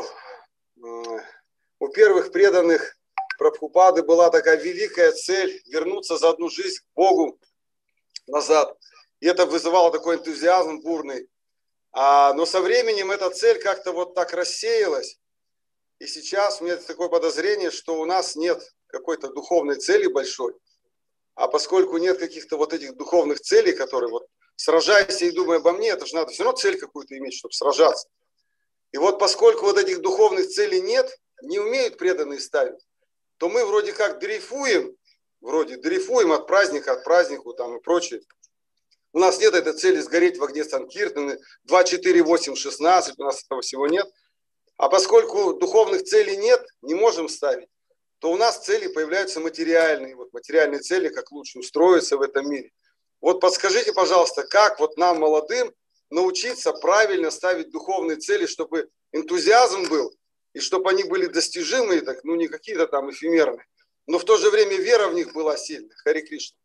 у первых преданных Прабхупады была такая великая цель вернуться за одну жизнь к Богу назад. И это вызывало такой энтузиазм бурный. Но со временем эта цель как-то вот так рассеялась. И сейчас у меня такое подозрение, что у нас нет какой-то духовной цели большой. А поскольку нет каких-то вот этих духовных целей, которые вот сражайся и думай обо мне, это же надо все равно цель какую-то иметь, чтобы сражаться. И вот поскольку вот этих духовных целей нет, не умеют преданные ставить, то мы вроде как дрейфуем от праздника к празднику там и прочее. У нас нет этой цели сгореть в огне Санкиртаны, 2, 4, 8, 16, у нас этого всего нет. А поскольку духовных целей нет, не можем ставить, то у нас цели появляются материальные. Вот материальные цели, как лучше устроиться в этом мире. Вот подскажите, пожалуйста, как вот нам, молодым, научиться правильно ставить духовные цели, чтобы энтузиазм был, и чтобы они были достижимые, так, ну не какие-то там эфемерные, но в то же время вера в них была сильная. Хари Кришна.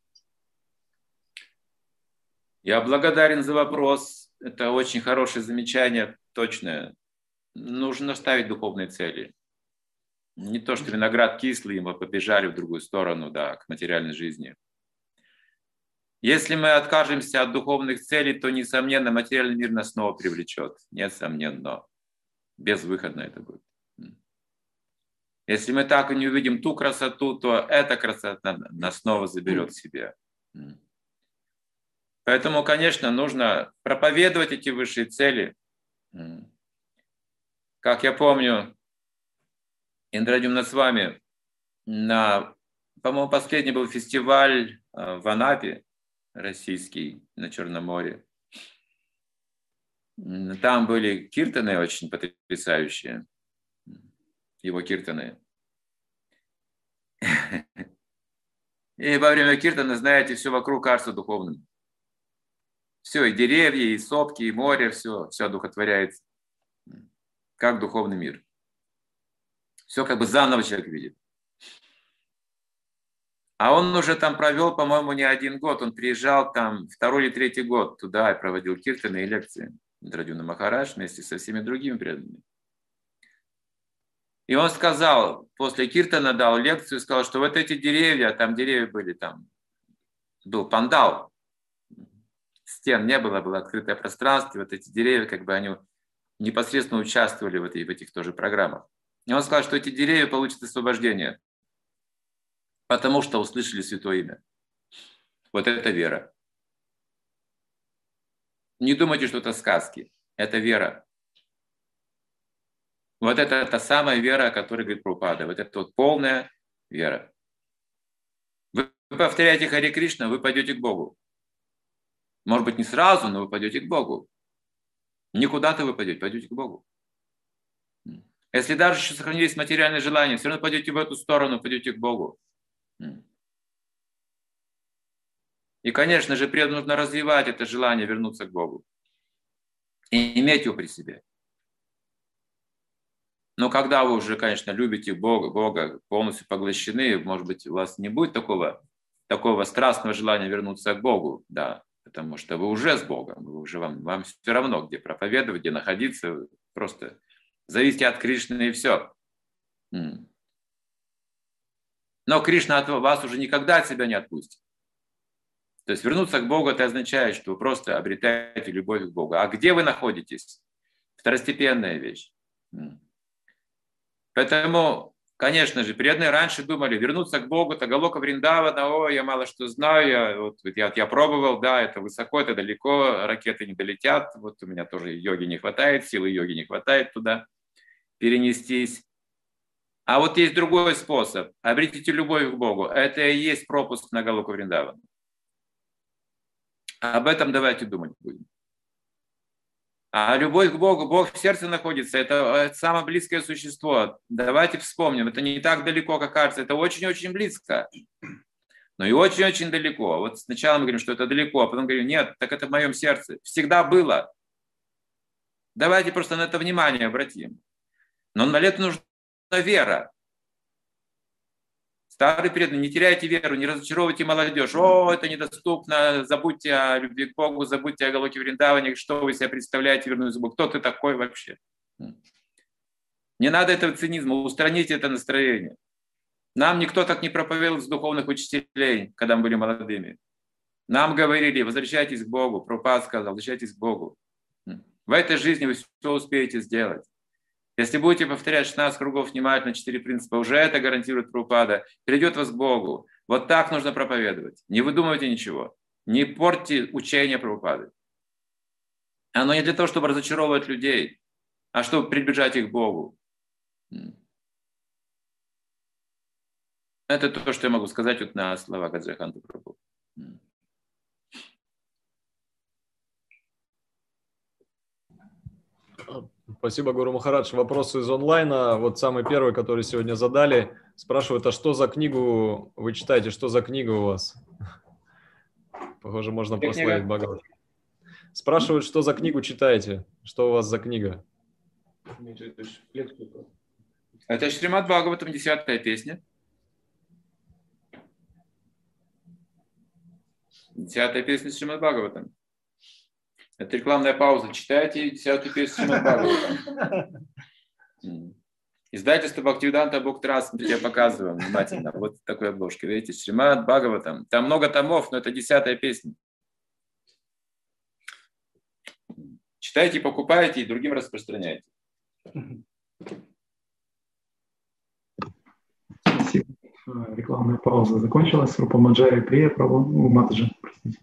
Я благодарен за вопрос. Это очень хорошее замечание, точное. Нужно ставить духовные цели. Не то, что виноград кислый, и мы побежали в другую сторону, да, к материальной жизни. Если мы откажемся от духовных целей, то, несомненно, материальный мир нас снова привлечет. Несомненно. Безвыходно это будет. Если мы так и не увидим ту красоту, то эта красота нас снова заберет к себе. Поэтому, конечно, нужно проповедовать эти высшие цели. Как я помню, Индрадюмна с вами, по-моему, последний был фестиваль в Анапе, российский, на Черном море. Там были киртаны очень потрясающие, его киртаны. И во время киртана, знаете, все вокруг кажется духовным. Все, и деревья, и сопки, и море, все одухотворяется. Как духовный мир. Все как бы заново человек видит. А он уже там провел, по-моему, не 1 год. Он приезжал там 2-й или 3-й год туда и проводил киртаны и лекции. Индрадюмна Махарадж вместе со всеми другими преданными. И он сказал, после киртана дал лекцию, сказал, что вот эти деревья, там деревья были, там был пандал, стен не было, было открытое пространство, вот эти деревья, как бы они непосредственно участвовали в этих тоже программах. И он сказал, что эти деревья получат освобождение, потому что услышали Святое Имя. Вот это вера. Не думайте, что это сказки. Это вера. Вот это та самая вера, о которой говорит Прабхупада. Вот это вот полная вера. Вы повторяете Харе Кришна, вы пойдете к Богу. Может быть, не сразу, но вы пойдете к Богу. Не куда-то вы пойдете к Богу. Если даже еще сохранились материальные желания, все равно пойдете в эту сторону, пойдете к Богу. И, конечно же, преданно нужно развивать это желание вернуться к Богу. И иметь его при себе. Но когда вы уже, конечно, любите Бога, полностью поглощены, может быть, у вас не будет такого страстного желания вернуться к Богу, да, потому что вы уже с Богом, вы уже вам все равно, где проповедовать, где находиться, просто зависите от Кришны и все. Но Кришна от вас уже никогда от себя не отпустит. То есть вернуться к Богу, это означает, что вы просто обретаете любовь к Богу. А где вы находитесь? Второстепенная вещь. Поэтому, конечно же, преданные раньше думали, вернуться к Богу, это Галока Вриндавана, я мало что знаю, я пробовал, да, это высоко, это далеко, ракеты не долетят, вот у меня тоже йоги не хватает, силы йоги не хватает туда перенестись. А вот есть другой способ, обретите любовь к Богу, это и есть пропуск на Галоку Вриндавана. Об этом давайте думать будем. А любовь к Богу, Бог в сердце находится, это самое близкое существо. Давайте вспомним, это не так далеко, как кажется, это очень-очень близко. Но и очень-очень далеко. Вот сначала мы говорим, что это далеко, а потом говорим, нет, так это в моем сердце. Всегда было. Давайте просто на это внимание обратим. Но на это нужна вера. Старые преданные, не теряйте веру, не разочаровывайте молодежь. Это недоступно, забудьте о любви к Богу, забудьте о Галоке Вриндаване, что вы себя представляете, вернусь к Богу. Кто ты такой вообще? Не надо этого цинизма, устраните это настроение. Нам никто так не проповедовал с духовных учителей, когда мы были молодыми. Нам говорили, возвращайтесь к Богу. Прабхупада сказал, возвращайтесь к Богу. В этой жизни вы все успеете сделать. Если будете повторять 16 кругов внимательно, 4 принципа, уже это гарантирует Прабхупада, приведет вас к Богу. Вот так нужно проповедовать. Не выдумывайте ничего. Не портите учение Прабхупады. Оно не для того, чтобы разочаровывать людей, а чтобы приближать их к Богу. Это то, что я могу сказать вот на слова Гаджаханта Прабху. Спасибо, Гуру Махарадж. Вопросы из онлайна. Вот самый первый, который сегодня задали, спрашивают, а что за книгу вы читаете? Что за книга у вас? Похоже, можно прославить Бхагават. Спрашивают, что за книгу читаете? Что у вас за книга? Это Шримад Бхагаватам, 10-я песня. 10-я песня Шримад Бхагаватам. Это рекламная пауза. Читайте 10-ю песню Шримад Бхагаватам. Издательство Бхактивиданта Бхуктрас, я показываю внимательно. Вот такой обложки. Видите, Шримад Бхагаватам. Там много томов, но это 10-я песня. Читайте, покупайте и другим распространяйте. Спасибо. Рекламная пауза закончилась. Рупамаджари Прия Прабху, Матаджи, простите.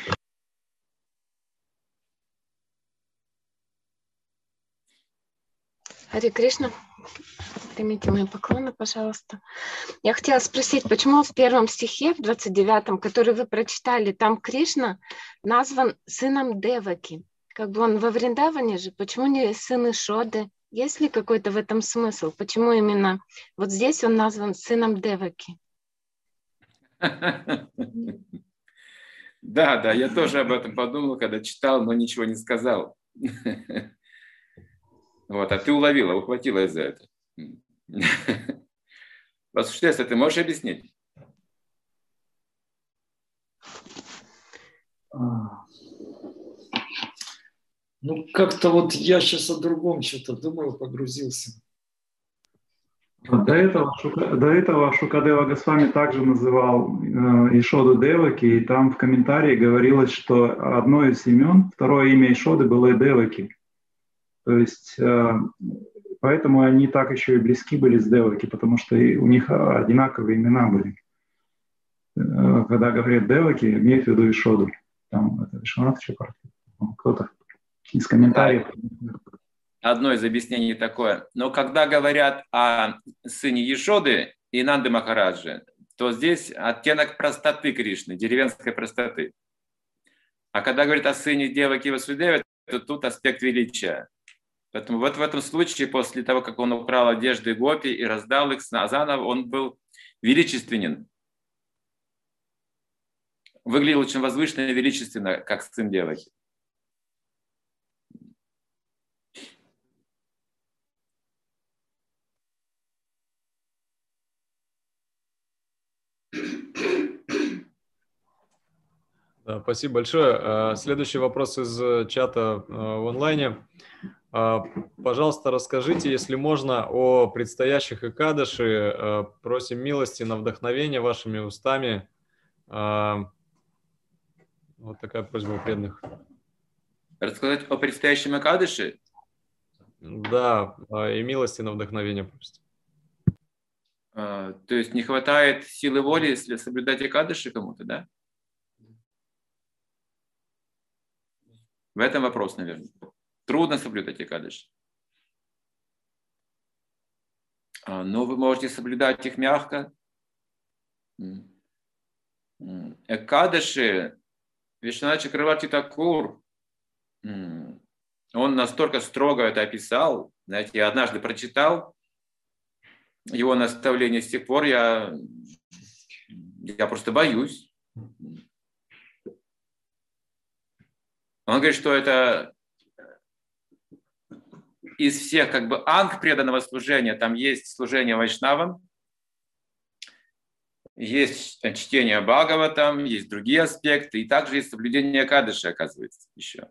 Харе Кришна, примите мои поклоны, пожалуйста. Я хотела спросить, почему в первом стихе, в 29-м, который вы прочитали, там Кришна назван сыном Деваки? Как бы он во Вриндаване же, почему не сын Ишоды? Есть ли какой-то в этом смысл? Почему именно вот здесь он назван сыном Деваки? Да, я тоже об этом подумал, когда читал, но ничего не сказал. Вот, а ты уловила, ухватила за это. Послушай, ты можешь объяснить? Ну, как-то вот я сейчас о другом что-то думаю, погрузился. До этого Шукадева Госвами также называл Ишоду Деваки, и там в комментарии говорилось, что одно из имен, второе имя Ишоды было Деваки. То есть поэтому они так еще и близки были с Деваки, потому что у них одинаковые имена были. Когда говорят Деваки, имеют в виду Ишоду. Там это Вишванат Чапарти, кто-то из комментариев. Одно из объяснений такое. Но когда говорят о сыне Ешоды и Нанды Махараджи, то здесь оттенок простоты Кришны, деревенской простоты. А когда говорят о сыне Деваки Васудевы, то тут аспект величия. Поэтому вот в этом случае, после того, как он украл одежды гопи и раздал их заново, он был величественен. Выглядел очень возвышенно и величественно, как сын Деваки. Да, спасибо большое. Следующий вопрос из чата в онлайне. Пожалуйста, расскажите, если можно, о предстоящих Экадаши. Просим милости на вдохновение вашими устами. Вот такая просьба у преданных. Рассказать о предстоящем Экадаши? Да, и милости на вдохновение просто. То есть не хватает силы воли, если соблюдать Экадаши кому-то, да? В этом вопрос, наверное. Трудно соблюдать Экадаши. Но вы можете соблюдать их мягко. Экадаши, Вишванат Чакраварти Такур, он настолько строго это описал. Знаете, я однажды прочитал его наставление, с тех пор я просто боюсь. Он говорит, что это из всех как бы анг преданного служения, там есть служение вайшнавам, есть чтение Бхагаватам, есть другие аспекты, и также есть соблюдение Экадаши, оказывается, еще.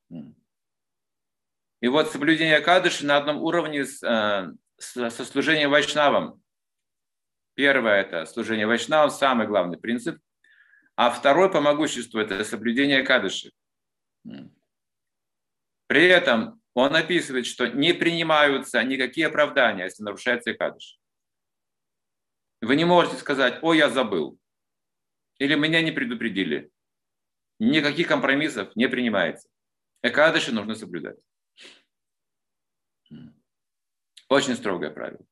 И вот соблюдение Экадаши на одном уровне со служением вайшнавам. Первое – это служение вайшнавам, самый главный принцип. А второй по могуществу – это соблюдение Экадаши. При этом он описывает, что не принимаются никакие оправдания, если нарушается Экадаши. Вы не можете сказать: «Ой, я забыл», или «меня не предупредили». Никаких компромиссов не принимается. Экадаши нужно соблюдать. Очень строгое правило.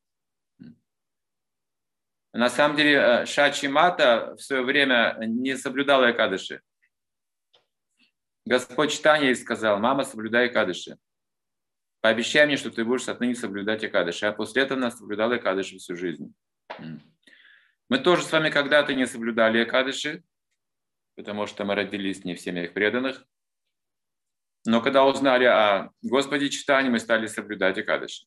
На самом деле Шачи Мата в свое время не соблюдала Экадаши. Господь Чайтанья сказал: «Мама, соблюдай Экадаши. Пообещай мне, что ты будешь отныне соблюдать Экадаши». А после этого она соблюдала Экадаши всю жизнь. Мы тоже с вами когда-то не соблюдали Экадаши, потому что мы родились не в семьях преданных. Но когда узнали о Господе Чайтанье, мы стали соблюдать Экадаши.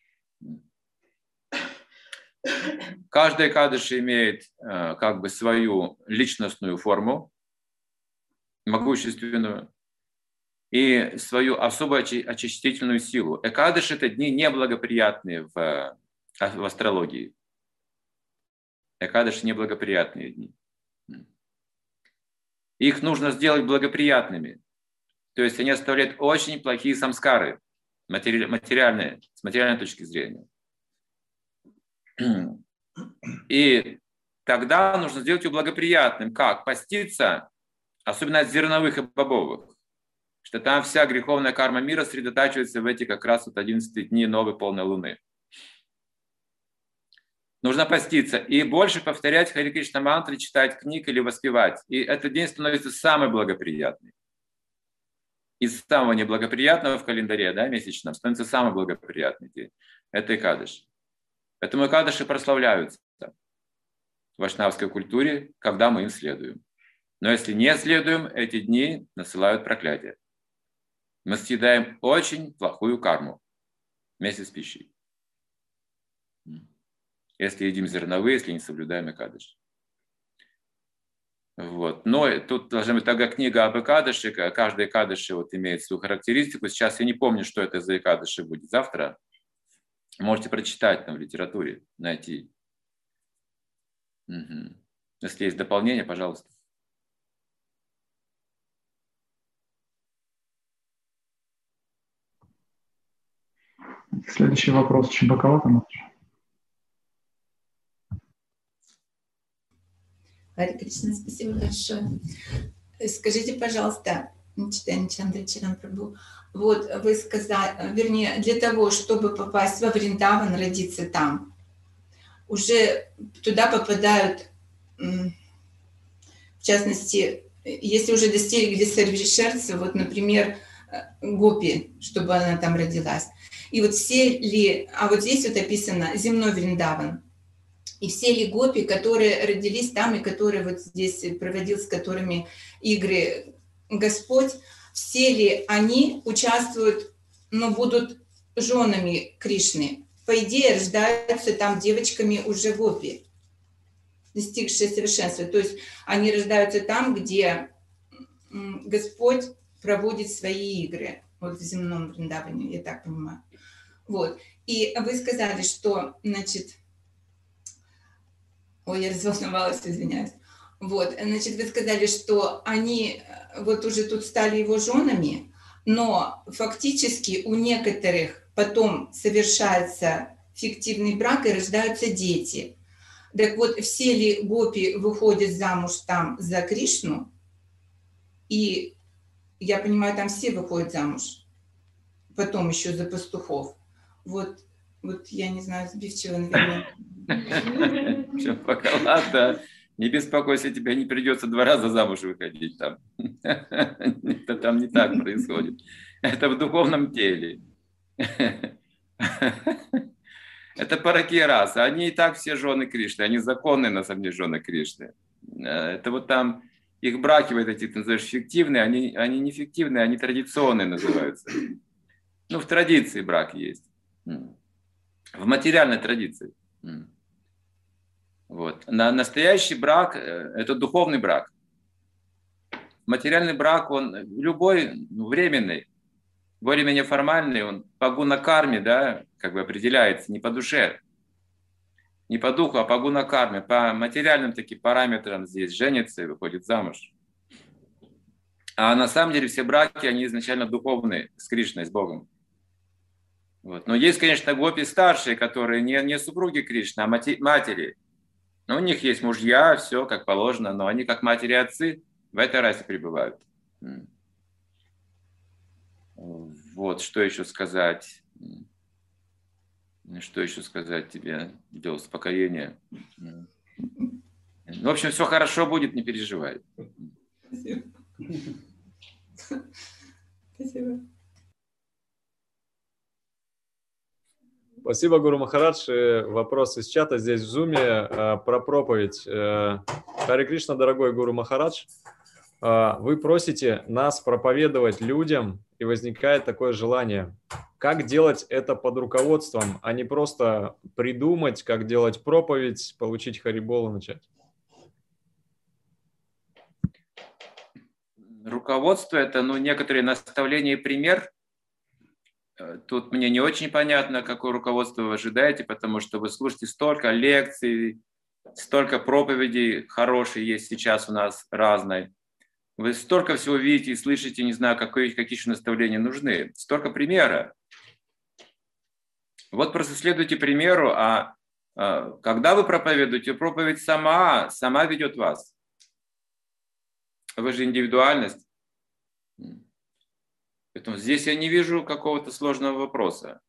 Каждый Экадаши имеет как бы свою личностную форму, могущественную, и свою особую очистительную силу. Экадаши – это дни неблагоприятные в астрологии. Экадаши – неблагоприятные дни. Их нужно сделать благоприятными. То есть они оставляют очень плохие самскары, материальные, с материальной точки зрения. И тогда нужно сделать его благоприятным. Как? Поститься, особенно от зерновых и бобовых. Что там вся греховная карма мира сосредотачивается в эти как раз вот 11 дней новой полной луны. Нужно поститься и больше повторять Хари Кришна мантры, читать книг или воспевать. И этот день становится самый благоприятный. Из самого неблагоприятного в календаре, да, месячном, становится самый благоприятный день. Это Экадаши. Поэтому Экадаши прославляются в вайшнавской культуре, когда мы им следуем. Но если не следуем, эти дни насылают проклятие. Мы съедаем очень плохую карму вместе с пищей. Если едим зерновые, если не соблюдаем Экадаши. Вот. Но тут должна быть такая книга об Экадаши. Каждый Экадаши вот имеет свою характеристику. Сейчас я не помню, что это за Экадаши будет завтра. Можете прочитать там в литературе, найти. Угу. Если есть дополнение, пожалуйста. Следующий вопрос Чебаковатому. Харе Кришна, спасибо большое. Скажите, пожалуйста, Читания Чандра Чаран Прабху, вот вы сказали, вернее, для того, чтобы попасть во Вриндаван, родиться там, уже туда попадают, в частности, если уже достигли Сарвишерцы, вот, например, Гопи, чтобы она там родилась. И вот все ли, а вот здесь вот описано земной Вриндаван, и все ли гопи, которые родились там, и которые вот здесь проводил, с которыми игры Господь, все ли они участвуют, но будут женами Кришны? По идее, рождаются там девочками уже гопи, достигшие совершенства. То есть они рождаются там, где Господь проводит свои игры, вот в земном Вриндаване, я так понимаю. Вот. И вы сказали, что, значит, ой, я разволновалась, извиняюсь. Вот, значит, вы сказали, что они вот уже тут стали его женами, но фактически у некоторых потом совершается фиктивный брак и рождаются дети. Так вот, все ли гопи выходят замуж там за Кришну? И, я понимаю, там все выходят замуж, потом еще за пастухов. Вот я не знаю, сбивчиво, наверное. Ладно, не беспокойся, тебе не придется 2 раза замуж выходить там. Это там не так происходит. Это в духовном теле. Это паракия раса. Они и так все жены Кришны. Они законные, на самом деле, жены Кришны. Это вот там их браки, вот эти, ты называешь, фиктивные, они не фиктивные, они традиционные называются. Ну, в традиции брак есть. В материальной традиции. Вот. Настоящий брак – это духовный брак. Материальный брак, он любой временный, более-менее формальный, он по гуна-карме, да, как бы определяется, не по душе, не по духу, а по гуна-карме, по материальным таким параметрам здесь женится и выходит замуж. А на самом деле все браки, они изначально духовные, с Кришной, с Богом. Вот. Но есть, конечно, гопи старшие, которые не супруги Кришны, а матери. Но у них есть мужья, все как положено, но они как матери и отцы в этой расе пребывают. Вот, что еще сказать? Что еще сказать тебе для успокоения? В общем, все хорошо будет, не переживай. Спасибо. Спасибо. Спасибо, Гуру Махарадж. Вопрос из чата здесь в Зуме про проповедь. Харе Кришна, дорогой Гуру Махарадж. Вы просите нас проповедовать людям, и возникает такое желание. Как делать это под руководством, а не просто придумать, как делать проповедь, получить харибол и начать? Руководство – это некоторые наставления и пример. Тут мне не очень понятно, какое руководство вы ожидаете, потому что вы слушаете столько лекций, столько проповедей хорошей есть сейчас у нас разной. Вы столько всего видите и слышите, не знаю, какие еще наставления нужны. Столько примера. Вот просто следуйте примеру, а когда вы проповедуете, проповедь сама ведет вас. Вы же индивидуальность. Поэтому здесь я не вижу какого-то сложного вопроса.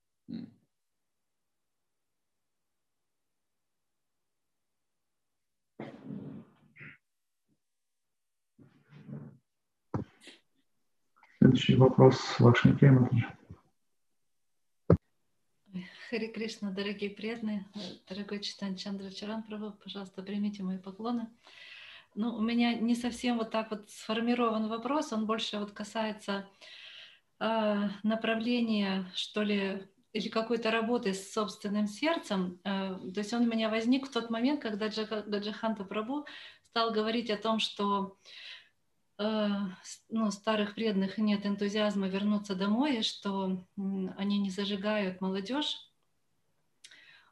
Следующий вопрос Лакшми Кематаджи. Харе Кришна, дорогие преданные, дорогой Читания Чандра Чаран Прабху, пожалуйста, примите мои поклоны. У меня не совсем вот так вот сформирован вопрос, он больше вот касается направления, что ли, или какой-то работы с собственным сердцем. То есть он у меня возник в тот момент, когда Гаджаханта Прабху стал говорить о том, что старых преданных нет энтузиазма вернуться домой, и что они не зажигают молодежь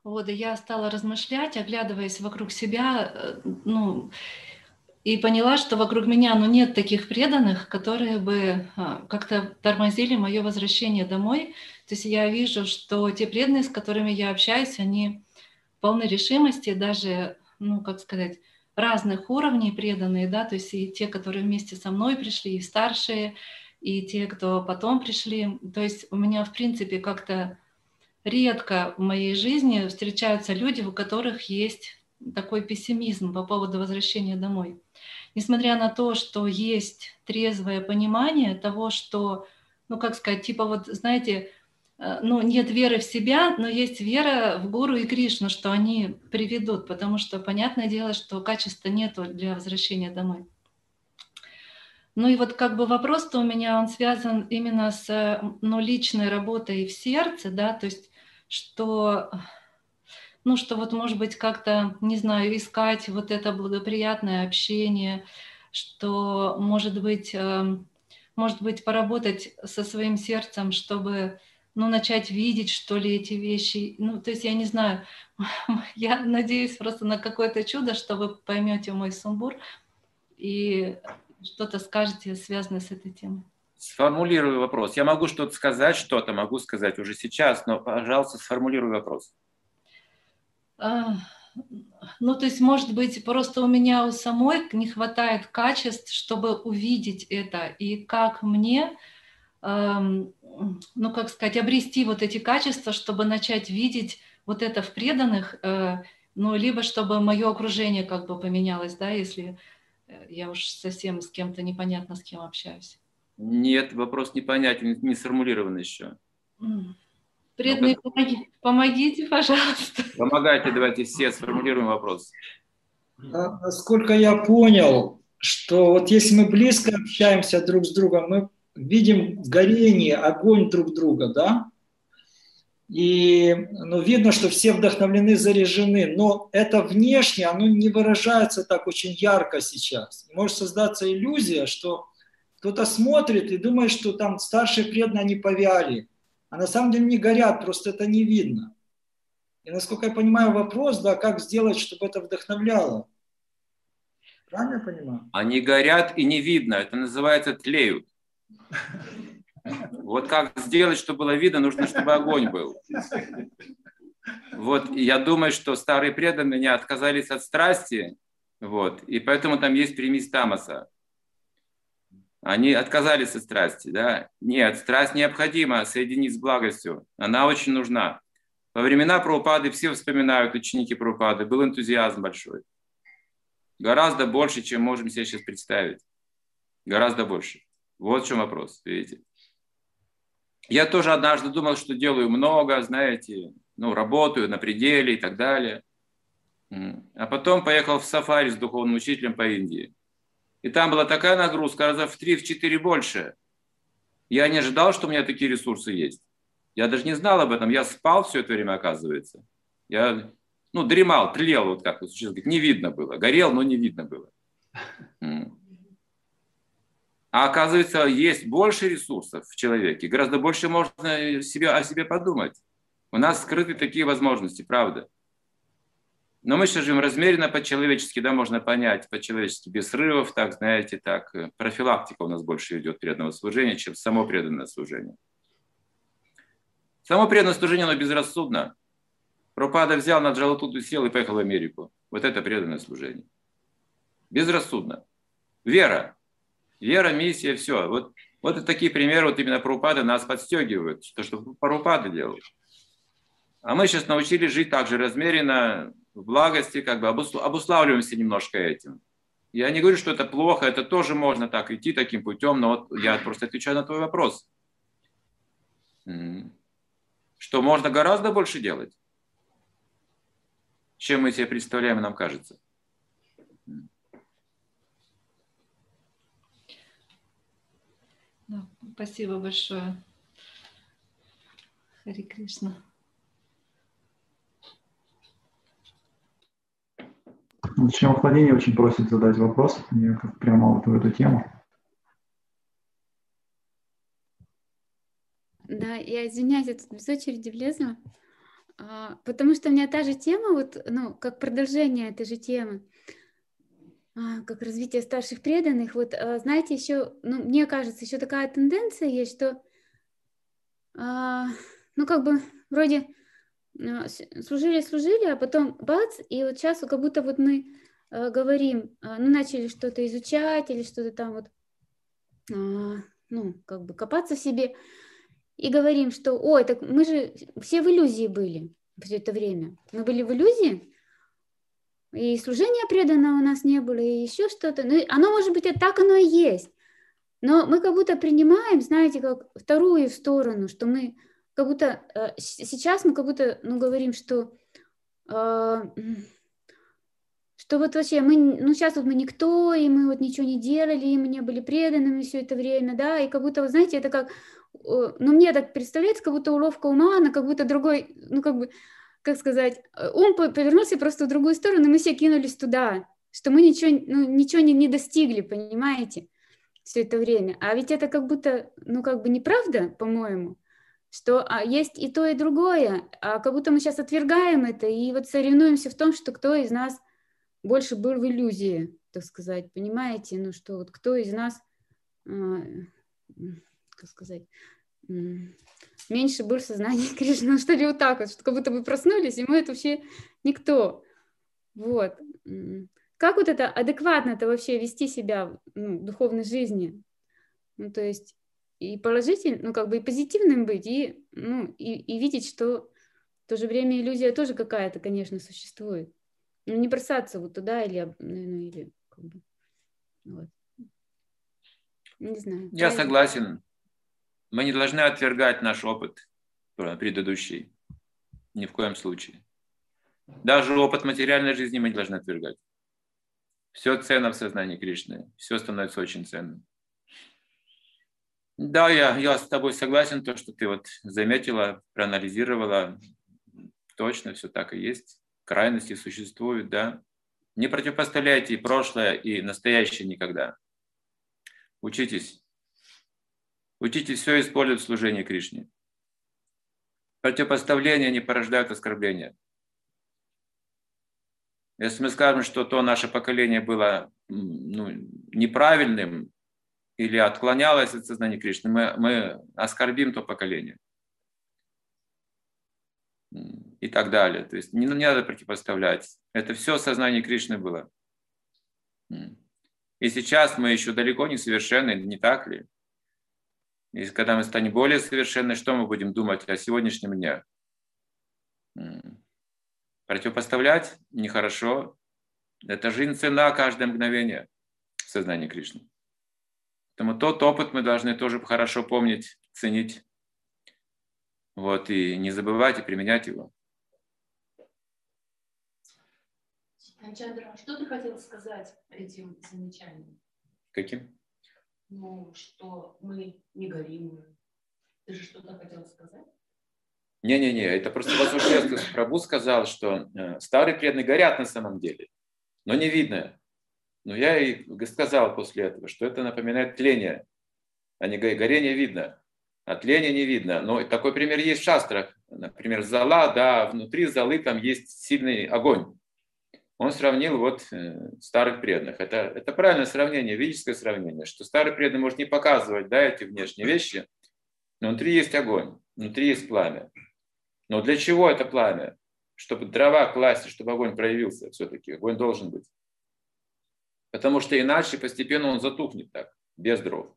Вот, и я стала размышлять, оглядываясь вокруг себя, ну, и поняла, что вокруг меня, ну, нет таких преданных, которые бы как-то тормозили мое возвращение домой. То есть я вижу, что те преданные, с которыми я общаюсь, они полны решимости, даже, ну, как сказать, разных уровней преданные, да, то есть и те, которые вместе со мной пришли, и старшие, и те, кто потом пришли. То есть у меня, в принципе, как-то редко в моей жизни встречаются люди, у которых есть такой пессимизм по поводу возвращения домой. Несмотря на то, что есть трезвое понимание того, что, ну, как сказать, типа вот, знаете, ну, нет веры в себя, но есть вера в Гуру и Кришну, что они приведут, потому что, понятное дело, что качества нету для возвращения домой. Ну и вот как бы вопрос-то у меня, он связан именно с, ну, личной работой в сердце, да, то есть что, ну, что вот, может быть, как-то, не знаю, искать вот это благоприятное общение, что, может быть, поработать со своим сердцем, чтобы, ну, начать видеть, что ли, эти вещи. Ну, то есть я не знаю, я надеюсь просто на какое-то чудо, что вы поймете мой сумбур и что-то скажете, связанное с этой темой. Сформулирую вопрос. Я могу что-то сказать, что-то могу сказать уже сейчас, но, пожалуйста, сформулируй вопрос. Ну, то есть, может быть, просто у меня у самой не хватает качеств, чтобы увидеть это, и как мне, ну, как сказать, обрести вот эти качества, чтобы начать видеть вот это в преданных, ну, либо чтобы мое окружение как бы поменялось, да, если я уж совсем с кем-то непонятно с кем общаюсь. Нет, вопрос непонятен, не сформулирован еще. Преданные, помогите, пожалуйста. Помогайте, давайте все сформулируем вопрос. Насколько я понял, что вот если мы близко общаемся друг с другом, мы видим горение, огонь друг друга, да? И ну, видно, что все вдохновлены, заряжены, но это внешне, оно не выражается так очень ярко сейчас. Может создаться иллюзия, что кто-то смотрит и думает, что там старшие преданные, они повяли. А на самом деле не горят, просто это не видно. И насколько я понимаю вопрос, да, как сделать, чтобы это вдохновляло? Правильно я понимаю? Они горят и не видно, это называется тлеют. Вот как сделать, чтобы было видно, нужно, чтобы огонь был. Вот, и я думаю, что старые преданные не отказались от страсти, вот, и поэтому там есть примесь тамаса. Они отказались от страсти, да? Нет, страсть необходима соединить с благостью. Она очень нужна. Во времена Прабхупады все вспоминают, ученики Прабхупады, был энтузиазм большой. Гораздо больше, чем можем себе сейчас представить. Гораздо больше. Вот в чем вопрос, видите. Я тоже однажды думал, что делаю много, знаете, ну, работаю на пределе и так далее. А потом поехал в сафари с духовным учителем по Индии. И там была такая нагрузка, раза в 3-4 больше. Я не ожидал, что у меня такие ресурсы есть. Я даже не знал об этом. Я спал все это время, оказывается. Я, ну, дремал, тлел, вот как сейчас говорит, не видно было. Горел, но не видно было. А оказывается, есть больше ресурсов в человеке. Гораздо больше можно о себе подумать. У нас скрыты такие возможности, правда. Но мы сейчас живем размеренно по-человечески, да, можно понять, по-человечески, без срывов, так, знаете, так. Профилактика у нас больше идет преданного служения, чем само преданное служение. Само преданное служение, оно безрассудно. Прабхупада взял на Джалатуту, сел и поехал в Америку. Вот это преданное служение. Безрассудно. Вера. Вера, миссия, все. Вот такие примеры, вот именно Прабхупада нас подстегивают, то, что Прабхупада делал. А мы сейчас научились жить так же размеренно, в благости, как бы обуславливаемся немножко этим. Я не говорю, что это плохо, это тоже можно так идти таким путем, но вот я просто отвечаю на твой вопрос. Что можно гораздо больше делать, чем мы себе представляем, и нам кажется. Да, спасибо большое. Хари Кришна. Член Владения очень просит задать вопрос мне прямо вот в эту тему. Да, я извиняюсь, я тут без очереди влезла. потому что у меня та же тема, вот, ну, как продолжение этой же темы, как развитие старших преданных. Вот, знаете, еще, ну, мне кажется, еще такая тенденция есть, что, ну, как бы, вроде служили, а потом бац, и вот сейчас как будто вот мы говорим, ну, начали что-то изучать или что-то там вот, ну, как бы копаться в себе, и говорим, что, ой, так мы же все в иллюзии были все это время. Мы были в иллюзии, и служения преданного у нас не было, и еще что-то. Ну, оно, может быть, так оно и есть. Но мы как будто принимаем, знаете, как вторую сторону, что мы как будто, сейчас мы как будто, ну, говорим, что вот вообще мы, ну, сейчас вот мы никто, и мы вот ничего не делали, и мы не были преданными все это время, да, и как будто, вот знаете, это как, ну, мне так представляется, как будто уловка ума, она как будто другой, ну, как бы, как сказать, ум повернулся просто в другую сторону, и мы все кинулись туда, что мы ничего не достигли, понимаете, все это время. А ведь это как будто, ну, как бы неправда, по-моему, что есть и то, и другое, а как будто мы сейчас отвергаем это и вот соревнуемся в том, что кто из нас больше был в иллюзии, так сказать, понимаете, ну, что вот кто из нас, как сказать, меньше был в сознании Кришны, ну, что ли, вот так вот, что как будто бы проснулись, и мы это вообще никто. Вот. Как вот это адекватно-то вообще вести себя, ну, в духовной жизни? Ну, то есть и положительно, ну, как бы и позитивным быть, и, ну, и видеть, что в то же время иллюзия тоже какая-то, конечно, существует. Ну, не бросаться вот туда или, ну, или как бы, вот. Не знаю. Я согласен. Мы не должны отвергать наш опыт предыдущий. Ни в коем случае. Даже опыт материальной жизни мы не должны отвергать. Все ценно в сознании Кришны. Все становится очень ценным. Да, я с тобой согласен, то, что ты вот заметила, проанализировала. Точно, все так и есть. Крайности существуют, да. Не противопоставляйте и прошлое, и настоящее никогда. Учитесь. Учитесь все использовать в служении Кришне. Противопоставления не порождают оскорбления. Если мы скажем, что то наше поколение было, ну, неправильным или отклонялось от сознания Кришны, мы оскорбим то поколение. И так далее. То есть не надо противопоставлять. Это все сознание Кришны было. И сейчас мы еще далеко не совершенны, не так ли? И когда мы станем более совершенны, что мы будем думать о сегодняшнем дне? Противопоставлять нехорошо. Это жизнь цена каждое мгновение в сознании Кришны. Поэтому тот опыт мы должны тоже хорошо помнить, ценить. Вот, и не забывать, и применять его. Чандра, что ты хотел сказать этим замечанием? Каким? Ну, что мы не горим. Ты же что-то хотел сказать? Не-не-не, это просто Васушевский Прабху сказал, что старые преданные горят на самом деле, но не видно. Но я и сказал после этого, что это напоминает тление, а не горение видно, а тление не видно. Но такой пример есть в шастрах. Например, зала, да, внутри залы там есть сильный огонь. Он сравнил вот старых преданных. Это правильное сравнение, ведическое сравнение, что старый преданный может не показывать, да, эти внешние вещи, но внутри есть огонь, внутри есть пламя. Но для чего это пламя? Чтобы дрова класть, чтобы огонь проявился все-таки. Огонь должен быть. Потому что иначе постепенно он затухнет так, без дров.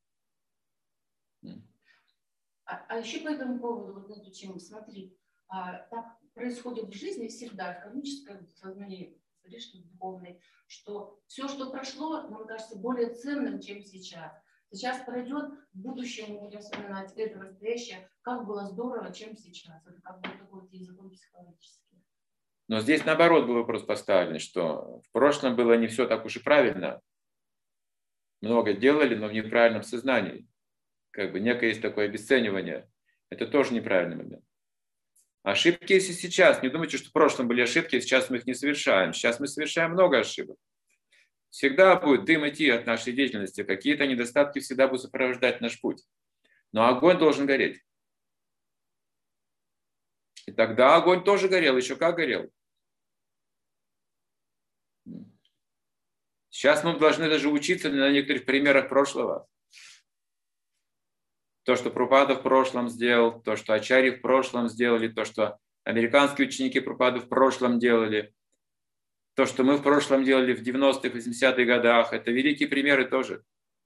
А еще по этому поводу, вот на эту тему, смотри, так происходит в жизни всегда, в кармическом сознании, духовной, что все, что прошло, нам кажется более ценным, чем сейчас. Сейчас пройдет, в будущем мы будем вспоминать это настоящее, как было здорово, чем сейчас. Это как бы такой закон психологический. Но здесь наоборот был вопрос поставлен, что в прошлом было не все так уж и правильно. Много делали, но в неправильном сознании. Как бы некое есть такое обесценивание. Это тоже неправильный момент. Ошибки есть и сейчас. Не думайте, что в прошлом были ошибки, сейчас мы их не совершаем. Сейчас мы совершаем много ошибок. Всегда будет дым идти от нашей деятельности. Какие-то недостатки всегда будут сопровождать наш путь. Но огонь должен гореть. И тогда огонь тоже горел, еще как горел. Сейчас мы должны даже учиться на некоторых примерах прошлого. То, что Прабхупада в прошлом сделал, то, что ачарьи в прошлом сделали, то, что американские ученики Прабхупады в прошлом делали, то, что мы в прошлом делали в 90-х, 80-х годах, это великие примеры тоже.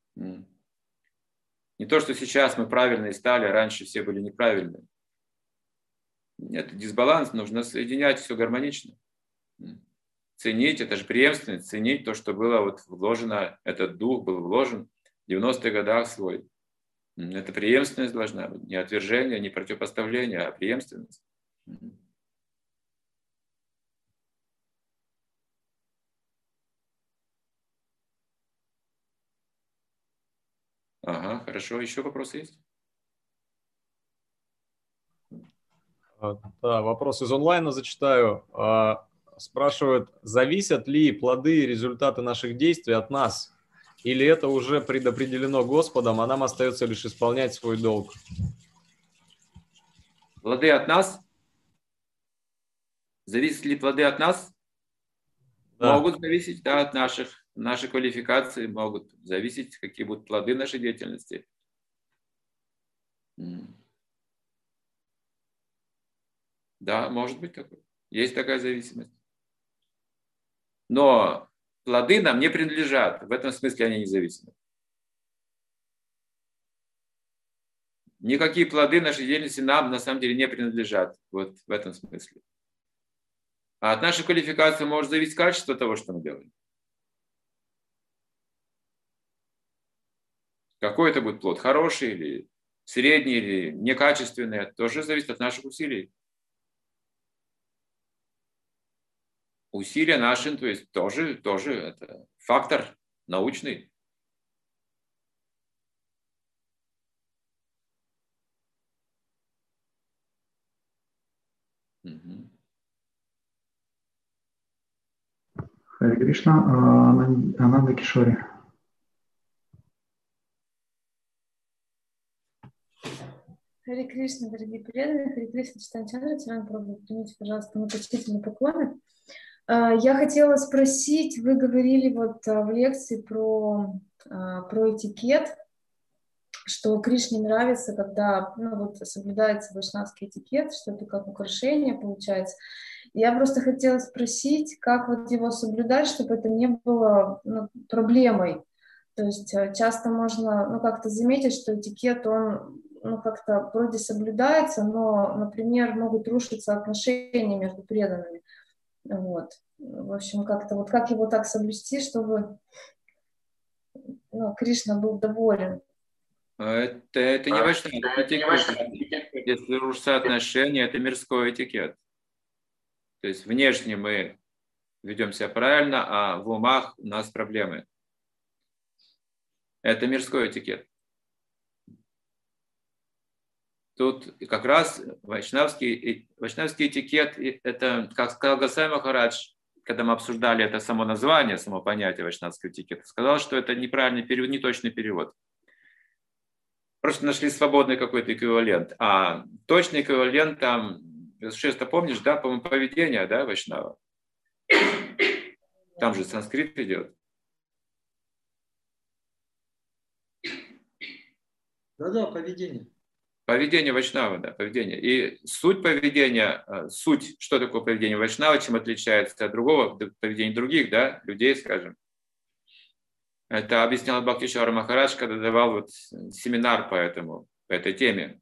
Не то, что сейчас мы правильные стали, а раньше все были неправильные. Это дисбаланс, нужно соединять все гармонично. Ценить, это же преемственность, ценить то, что было вот вложено, этот дух был вложен в 90-х годах свой. Это преемственность должна быть, не отвержение, не противопоставление, а преемственность. Ага, хорошо. Еще вопросы есть? Да, вопрос из онлайна зачитаю. Спрашивают, зависят ли плоды и результаты наших действий от нас? Или это уже предопределено Господом, а нам остается лишь исполнять свой долг? Плоды от нас? Зависят ли плоды от нас? Да. Могут зависеть, да, от нашей квалификации, могут зависеть, какие будут плоды нашей деятельности. Да, может быть такое. Есть такая зависимость. Но плоды нам не принадлежат. В этом смысле они независимы. Никакие плоды нашей деятельности нам на самом деле не принадлежат. Вот в этом смысле. А от нашей квалификации может зависеть качество того, что мы делаем. Какой это будет плод? Хороший или средний, или некачественный? Это тоже зависит от наших усилий. Усилия наши, то есть тоже это фактор научный. Харе Кришна, Ананда Кишори. Харе Кришна, дорогие преданные, Харе Кришна, Чайтанья Чандра, Чаран Прабху, примите, пожалуйста, мои почтительные поклоны. Я хотела спросить, вы говорили вот в лекции про этикет, что Кришне нравится, когда соблюдается вайшнавский этикет, что это как украшение получается. Я просто хотела спросить, как вот его соблюдать, чтобы это не было проблемой. То есть часто можно как-то заметить, что этикет, он как-то вроде соблюдается, но, например, могут рушиться отношения между преданными. Вот. В общем, как-то вот как его так соблюсти, чтобы Кришна был доволен. Это не вайшнавский этикет. Если рушатся отношения, это мирской этикет. То есть внешне мы ведем себя правильно, а в умах у нас проблемы. Это мирской этикет. Тут как раз вайшнавский этикет, это, как сказал Госвами Махарадж, когда мы обсуждали это само название, само понятие вайшнавского этикета, сказал, что это неправильный перевод, неточный перевод. Просто нашли свободный какой-то эквивалент. А точный эквивалент там, что помнишь, да, по-моему, поведение, да, вайшнава. Там же санскрит идет. Да, поведение. Поведение вайшнава, да, поведение. И суть поведения, что такое поведение вайшнава, чем отличается от другого поведения других, да, людей, скажем. Это объяснял Бхактивinoда Махарадж, когда давал вот семинар по этой теме.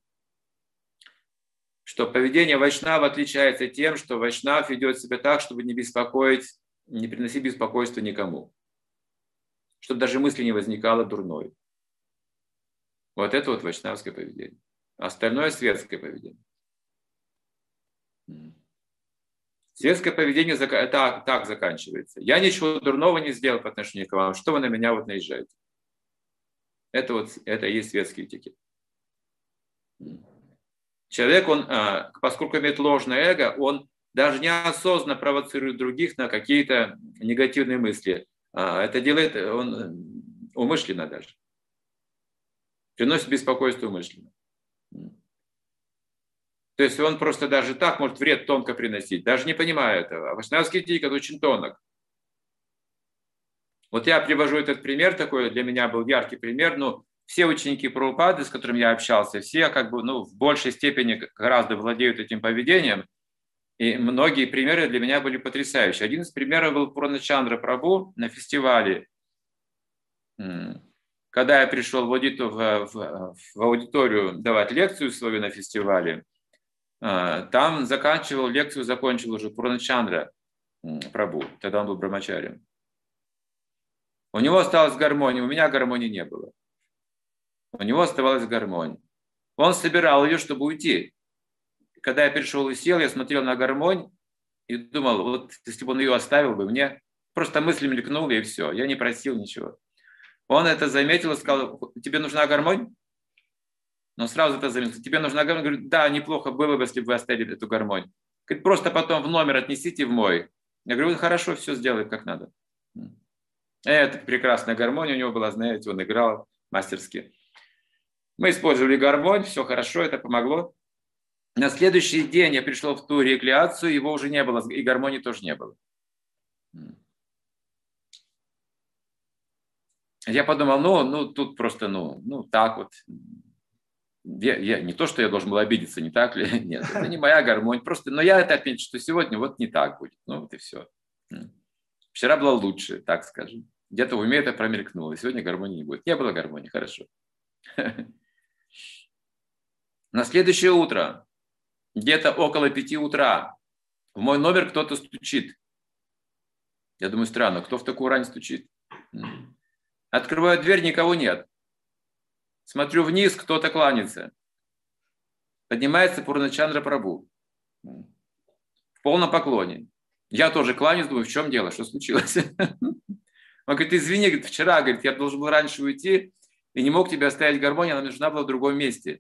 Что поведение вайшнава отличается тем, что вайшнав ведет себя так, чтобы не приносить беспокойства никому. Чтобы даже мысли не возникало дурной. Вот это вот вайшнавское поведение. Остальное светское поведение. Светское поведение так заканчивается. Я ничего дурного не сделал по отношению к вам. Что вы на меня вот наезжаете? Это и есть светский этикет. Человек, поскольку имеет ложное эго, он даже неосознанно провоцирует других на какие-то негативные мысли. Это делает он умышленно даже. Приносит беспокойство умышленно. То есть он просто даже так может вред тонко приносить, даже не понимая этого. А вайшнавский этикет очень тонок. Вот я привожу этот пример такой, для меня был яркий пример. Ну, все ученики Прабхупады, с которыми я общался, все как бы, ну, в большей степени гораздо владеют этим поведением. И многие примеры для меня были потрясающие. Один из примеров был Пурначандра Прабху на фестивале. Когда я пришел в аудиторию давать лекцию свою на фестивале, там закончил уже Пурначандра Прабху. Тогда он был брамачарием. У него осталась гармония, у меня гармонии не было. У него оставалась гармония. Он собирал ее, чтобы уйти. Когда я пришел и сел, я смотрел на гармонь и думал, вот если бы он ее оставил бы, мне просто мысль мелькнула и все. Я не просил ничего. Он это заметил и сказал, тебе нужна гармонь? Но сразу это заметил, тебе нужна гармонь? Говорит, да, неплохо было бы, если бы вы оставили эту гармонь. Говорит, просто потом в номер отнесите в мой. Я говорю, хорошо, все сделай как надо. Это прекрасная гармония у него была, знаете, он играл мастерски. Мы использовали гармонь, все хорошо, это помогло. На следующий день я пришел в ту рекреацию, его уже не было, и гармонии тоже не было. Я подумал, ну тут просто, так вот. Я не то, что я должен был обидеться, не так ли? Нет, это не моя гармония. Просто, но я это отметил, что сегодня вот не так будет. Ну вот и все. Вчера было лучше, так скажем. Где-то в уме это промелькнуло. Сегодня гармонии не будет. Не было гармонии, хорошо. На следующее утро, где-то около 5 утра, в мой номер кто-то стучит. Я думаю, странно, кто в такую рань стучит? Открываю дверь, никого нет. Смотрю вниз, кто-то кланяется. Поднимается Пурначандра Прабху. В полном поклоне. Я тоже кланяюсь, думаю, в чем дело, что случилось? Он говорит, извини, говорит, вчера, говорит, я должен был раньше уйти и не мог тебе оставить гармонию, она мне нужна была в другом месте.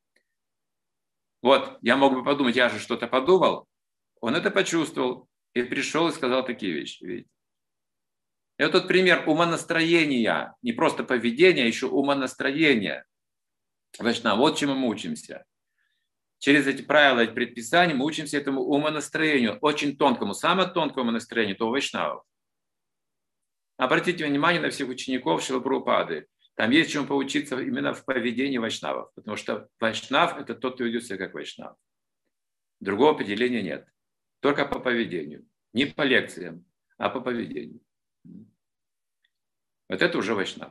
Вот, я мог бы подумать, я же что-то подумал. Он это почувствовал и пришел и сказал такие вещи. Видите? И вот тот пример умонастроения, не просто поведения, а еще умонастроения. Вайшнава, вот чему мы учимся. Через эти правила, эти предписания мы учимся этому умонастроению, очень тонкому, самое тонкое умонастроение, то у вайшнавов. Обратите внимание на всех учеников Шрилы Прабхупады. Там есть чему поучиться именно в поведении вайшнавов, потому что вайшнав – это тот, кто ведет себя как вайшнав. Другого определения нет. Только по поведению. Не по лекциям, а по поведению. Вот это уже вайшнав.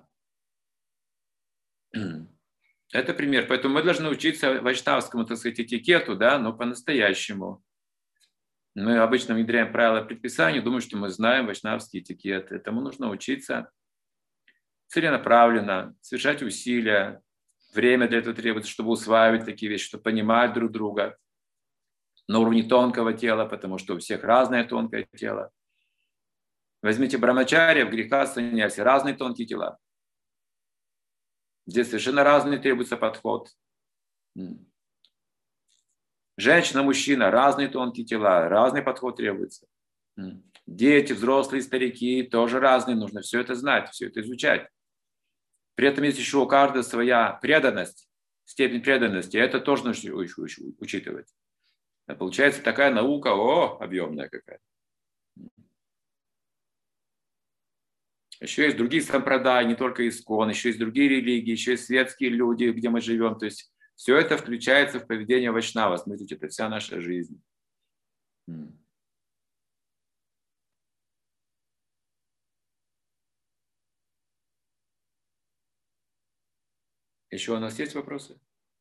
Это пример. Поэтому мы должны учиться вайшнавскому, так сказать, этикету, да, но по-настоящему. Мы обычно внедряем правила предписания, думаем, что мы знаем вайшнавский этикет. Этому нужно учиться целенаправленно, совершать усилия. Время для этого требуется, чтобы усваивать такие вещи, чтобы понимать друг друга на уровне тонкого тела, потому что у всех разное тонкое тело. Возьмите брамачарья, в греха саньяси, разные тонкие тела. Здесь совершенно разный требуется подход. Женщина, мужчина, разные тонкие тела, разный подход требуется. Дети, взрослые, старики, тоже разные. Нужно все это знать, все это изучать. При этом есть еще у каждого своя преданность, степень преданности. Это тоже нужно учитывать. Получается такая наука, объемная какая. Еще есть другие сампрадаи, не только искон, еще есть другие религии, еще есть светские люди, где мы живем. То есть все это включается в поведение вайшнава. Смотрите, это вся наша жизнь. Еще у нас есть вопросы?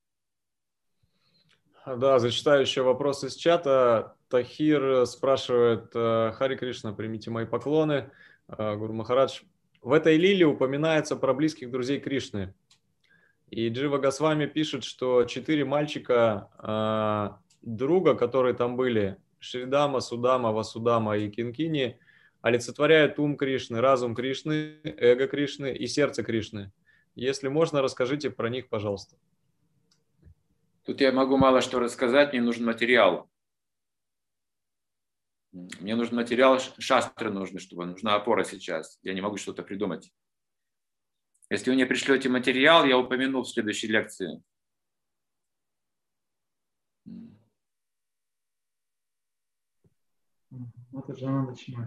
Да, зачитаю еще вопрос из чата. Тахир спрашивает: Хари Кришна, примите мои поклоны. Гуру Махарадж, в этой лиле упоминается про близких друзей Кришны. И Джива Госвами пишет, что 4 мальчика друга, которые там были, Шридама, Судама, Васудама и Кинкини, олицетворяют ум Кришны, разум Кришны, эго Кришны и сердце Кришны. Если можно, расскажите про них, пожалуйста. Тут я могу мало что рассказать, мне нужен материал. Мне нужен материал, шастры нужны, чтобы нужна опора сейчас. Я не могу что-то придумать. Если вы мне пришлете материал, я упомяну в следующей лекции. Вот это же надо чему.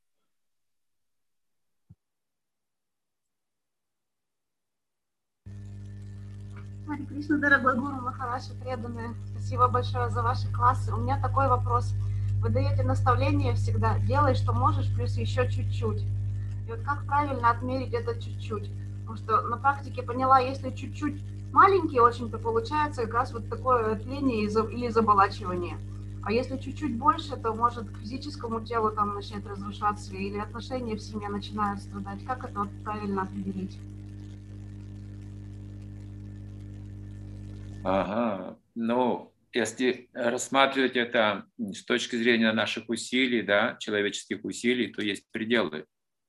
Харе Кришна, дорогой Гуру Махарадж, преданные, спасибо большое за ваши классы. У меня такой вопрос. Вы даете наставление всегда, делай, что можешь, плюс еще чуть-чуть. И вот как правильно отмерить это чуть-чуть? Потому что на практике поняла, если чуть-чуть маленький очень, то получается как раз вот такое тление или заболачивание. А если чуть-чуть больше, то может к физическому телу там начнет разрушаться, или отношения в семье начинают страдать. Как это вот правильно определить? Ага, ну, если рассматривать это с точки зрения наших усилий, да, человеческих усилий, то есть пределы.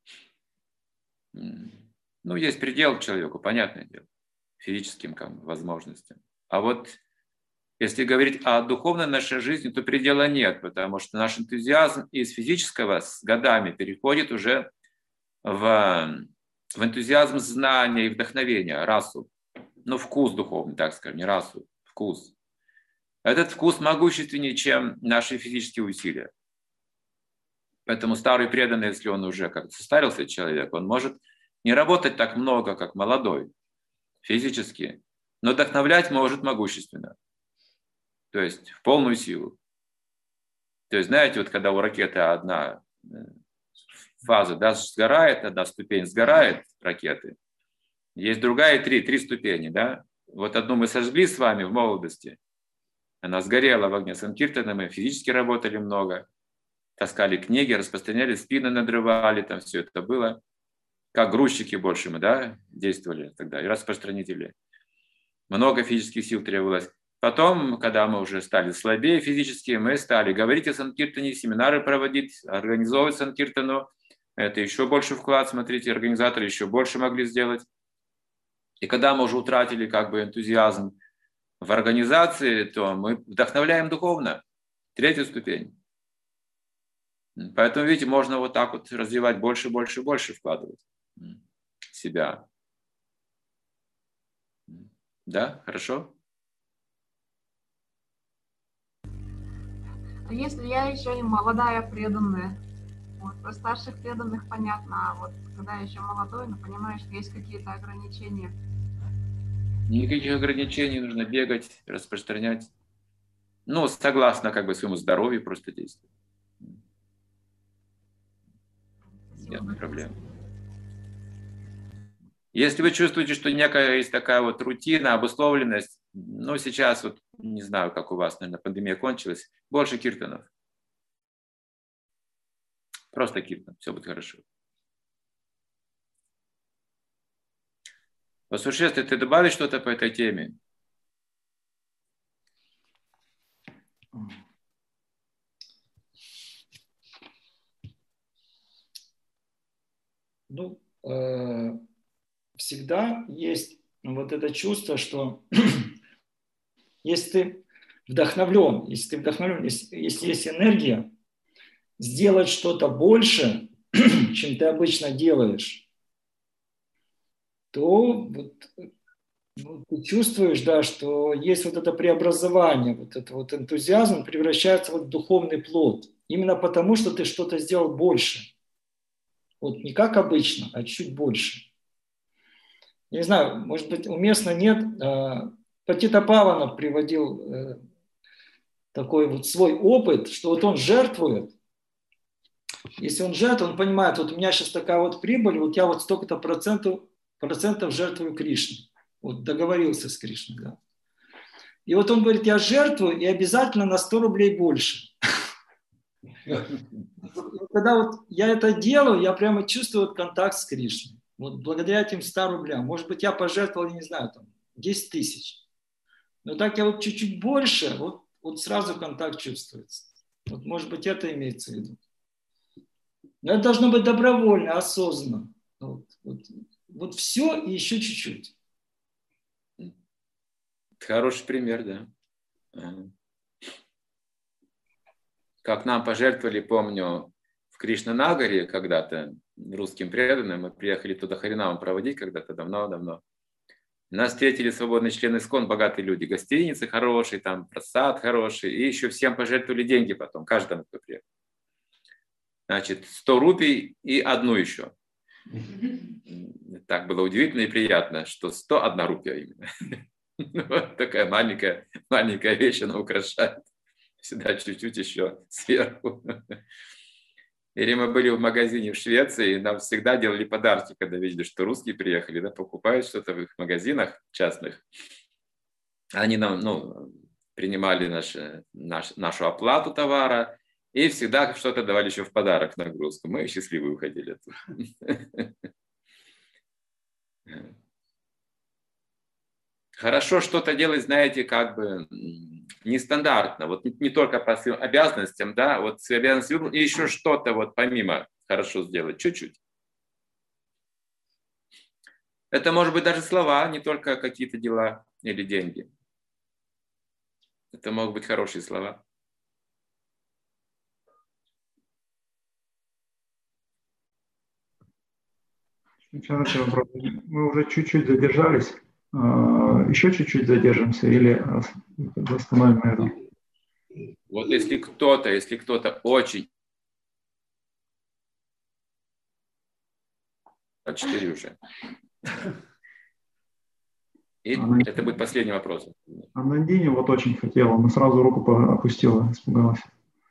Ну, есть предел человеку, понятное дело, физическим возможностям. А вот если говорить о духовной нашей жизни, то предела нет, потому что наш энтузиазм из физического с годами переходит уже в энтузиазм знания и вдохновения, расу. Ну, вкус духовный, так скажем, не расу, вкус. Этот вкус могущественнее, чем наши физические усилия. Поэтому старый преданный, если он уже как-то состарился человек, он может не работать так много, как молодой, физически, но вдохновлять может могущественно. То есть в полную силу. То есть, знаете, вот когда у ракеты одна фаза, да, сгорает, одна ступень сгорает ракеты, есть другая, три ступени, да. Вот одну мы сожгли с вами в молодости. Она сгорела в огне Санкиртана, мы физически работали много, таскали книги, распространяли, спины надрывали, там все это было. Как грузчики больше мы, да, действовали тогда, и распространители. Много физических сил требовалось. Потом, когда мы уже стали слабее физически, мы стали говорить о Санкиртане, семинары проводить, организовывать Санкиртану. Это еще больше вклад, смотрите, организаторы еще больше могли сделать. И когда мы уже утратили как бы энтузиазм в организации, то мы вдохновляем духовно. Третью ступень. Поэтому, видите, можно вот так вот развивать больше, больше, больше вкладывать в себя. Да, хорошо? А если я еще и молодая преданная? Вот, про старших преданных понятно, а вот когда я еще молодой, но понимаешь, что есть какие-то ограничения. Никаких ограничений, нужно бегать, распространять. Ну, согласно как бы своему здоровью просто действовать. Нет проблем. Если вы чувствуете, что некая есть такая вот рутина, обусловленность, ну, сейчас вот, не знаю, как у вас, наверное, пандемия кончилась, больше киртанов. Просто киртан, все будет хорошо. Васушестри, ты добавишь что-то по этой теме? Ну, всегда есть вот это чувство, что если ты вдохновлен, если есть энергия, сделать что-то больше, чем ты обычно делаешь, то вот, ты чувствуешь, да, что есть вот это преобразование, вот этот вот энтузиазм превращается в духовный плод. Именно потому, что ты что-то сделал больше. Вот не как обычно, а чуть больше. Я не знаю, может быть, уместно нет. Патита Павана приводил такой вот свой опыт, что вот он жертвует. Если он жертвует, он понимает, вот у меня сейчас такая вот прибыль, вот я вот столько-то процентов жертвую Кришне. Вот договорился с Кришной, да. И вот он говорит, я жертвую и обязательно на 100 рублей больше. Когда вот я это делаю, я прямо чувствую контакт с Кришной. Вот благодаря этим 100 рублям. Может быть, я пожертвовал, я не знаю, там, 10 тысяч. Но так я вот чуть-чуть больше, вот сразу контакт чувствуется. Вот, может быть, это имеется в виду. Но это должно быть добровольно, осознанно. Вот все и еще чуть-чуть. Хороший пример, да. Как нам пожертвовали, помню, в Кришнанагаре когда-то, русским преданным, мы приехали туда Харинаму проводить когда-то давно-давно. Нас встретили свободные члены ИСККОН, богатые люди, гостиницы хорошие, там просад хороший, и еще всем пожертвовали деньги потом, каждому, кто приехал. Значит, 100 рупий и одну еще. Так было удивительно и приятно, что 101 рупия именно. Вот такая маленькая вещь, она украшает. Всегда чуть-чуть еще сверху. Или мы были в магазине в Швеции, и нам всегда делали подарки, когда видели, что русские приехали, да, покупают что-то в их магазинах частных. Они нам принимали нашу оплату товара и всегда что-то давали еще в подарок, нагрузку. Мы счастливы уходили оттуда. Хорошо что-то делать, знаете, как бы нестандартно. Вот не только по своим обязанностям, да, вот свои обязанности, и еще что-то вот помимо хорошо сделать, чуть-чуть. Это может быть даже слова, не только какие-то дела или деньги. Это могут быть хорошие слова. Мы уже чуть-чуть задержались. Еще чуть-чуть задержимся или остановим на этом? Вот если кто-то очень... 4 уже. И это будет последний вопрос. А Нандине вот очень хотела, но сразу руку опустила, испугалась.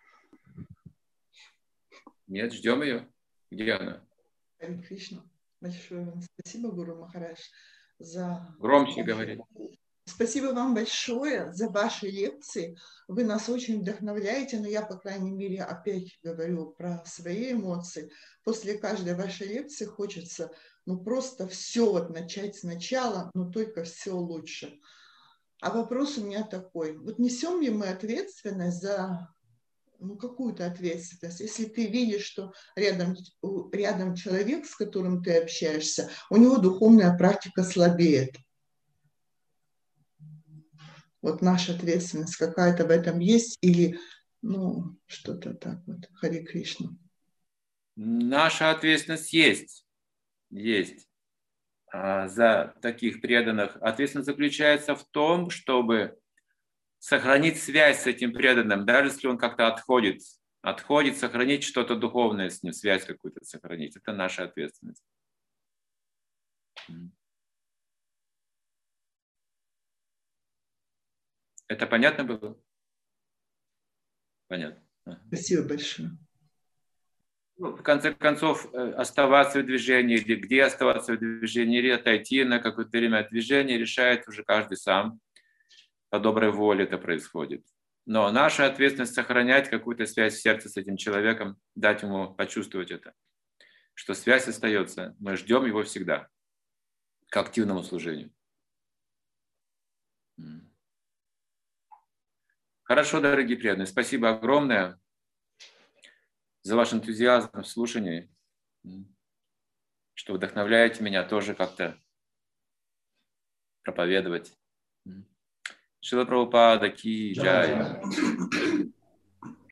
Нет, ждем ее. Где она? Кришна, большое вам спасибо, Гуру Махарадж, за... Громче говори. Спасибо вам большое за ваши лекции. Вы нас очень вдохновляете, но я, по крайней мере, опять говорю про свои эмоции. После каждой вашей лекции хочется, просто все вот начать сначала, но только все лучше. А вопрос у меня такой. Вот несем ли мы ответственность за... какую-то ответственность. Если ты видишь, что рядом человек, с которым ты общаешься, у него духовная практика слабеет. Вот наша ответственность какая-то в этом есть или, что-то так вот. Харе Кришна. Наша ответственность есть. Есть. За таких преданных. Ответственность заключается в том, чтобы сохранить связь с этим преданным, даже если он как-то отходит, сохранить что-то духовное с ним, связь какую-то сохранить. Это наша ответственность. Это понятно было? Понятно. Спасибо большое. В конце концов, оставаться в движении, или где оставаться в движении, или отойти на какое-то время от движения, решает уже каждый сам. По доброй воле это происходит. Но наша ответственность сохранять какую-то связь в сердце с этим человеком, дать ему почувствовать это, что связь остается. Мы ждем его всегда к активному служению. Хорошо, дорогие преданные, спасибо огромное за ваш энтузиазм в слушании, что вдохновляете меня тоже как-то проповедовать. Шрила Прабхупада ки джай.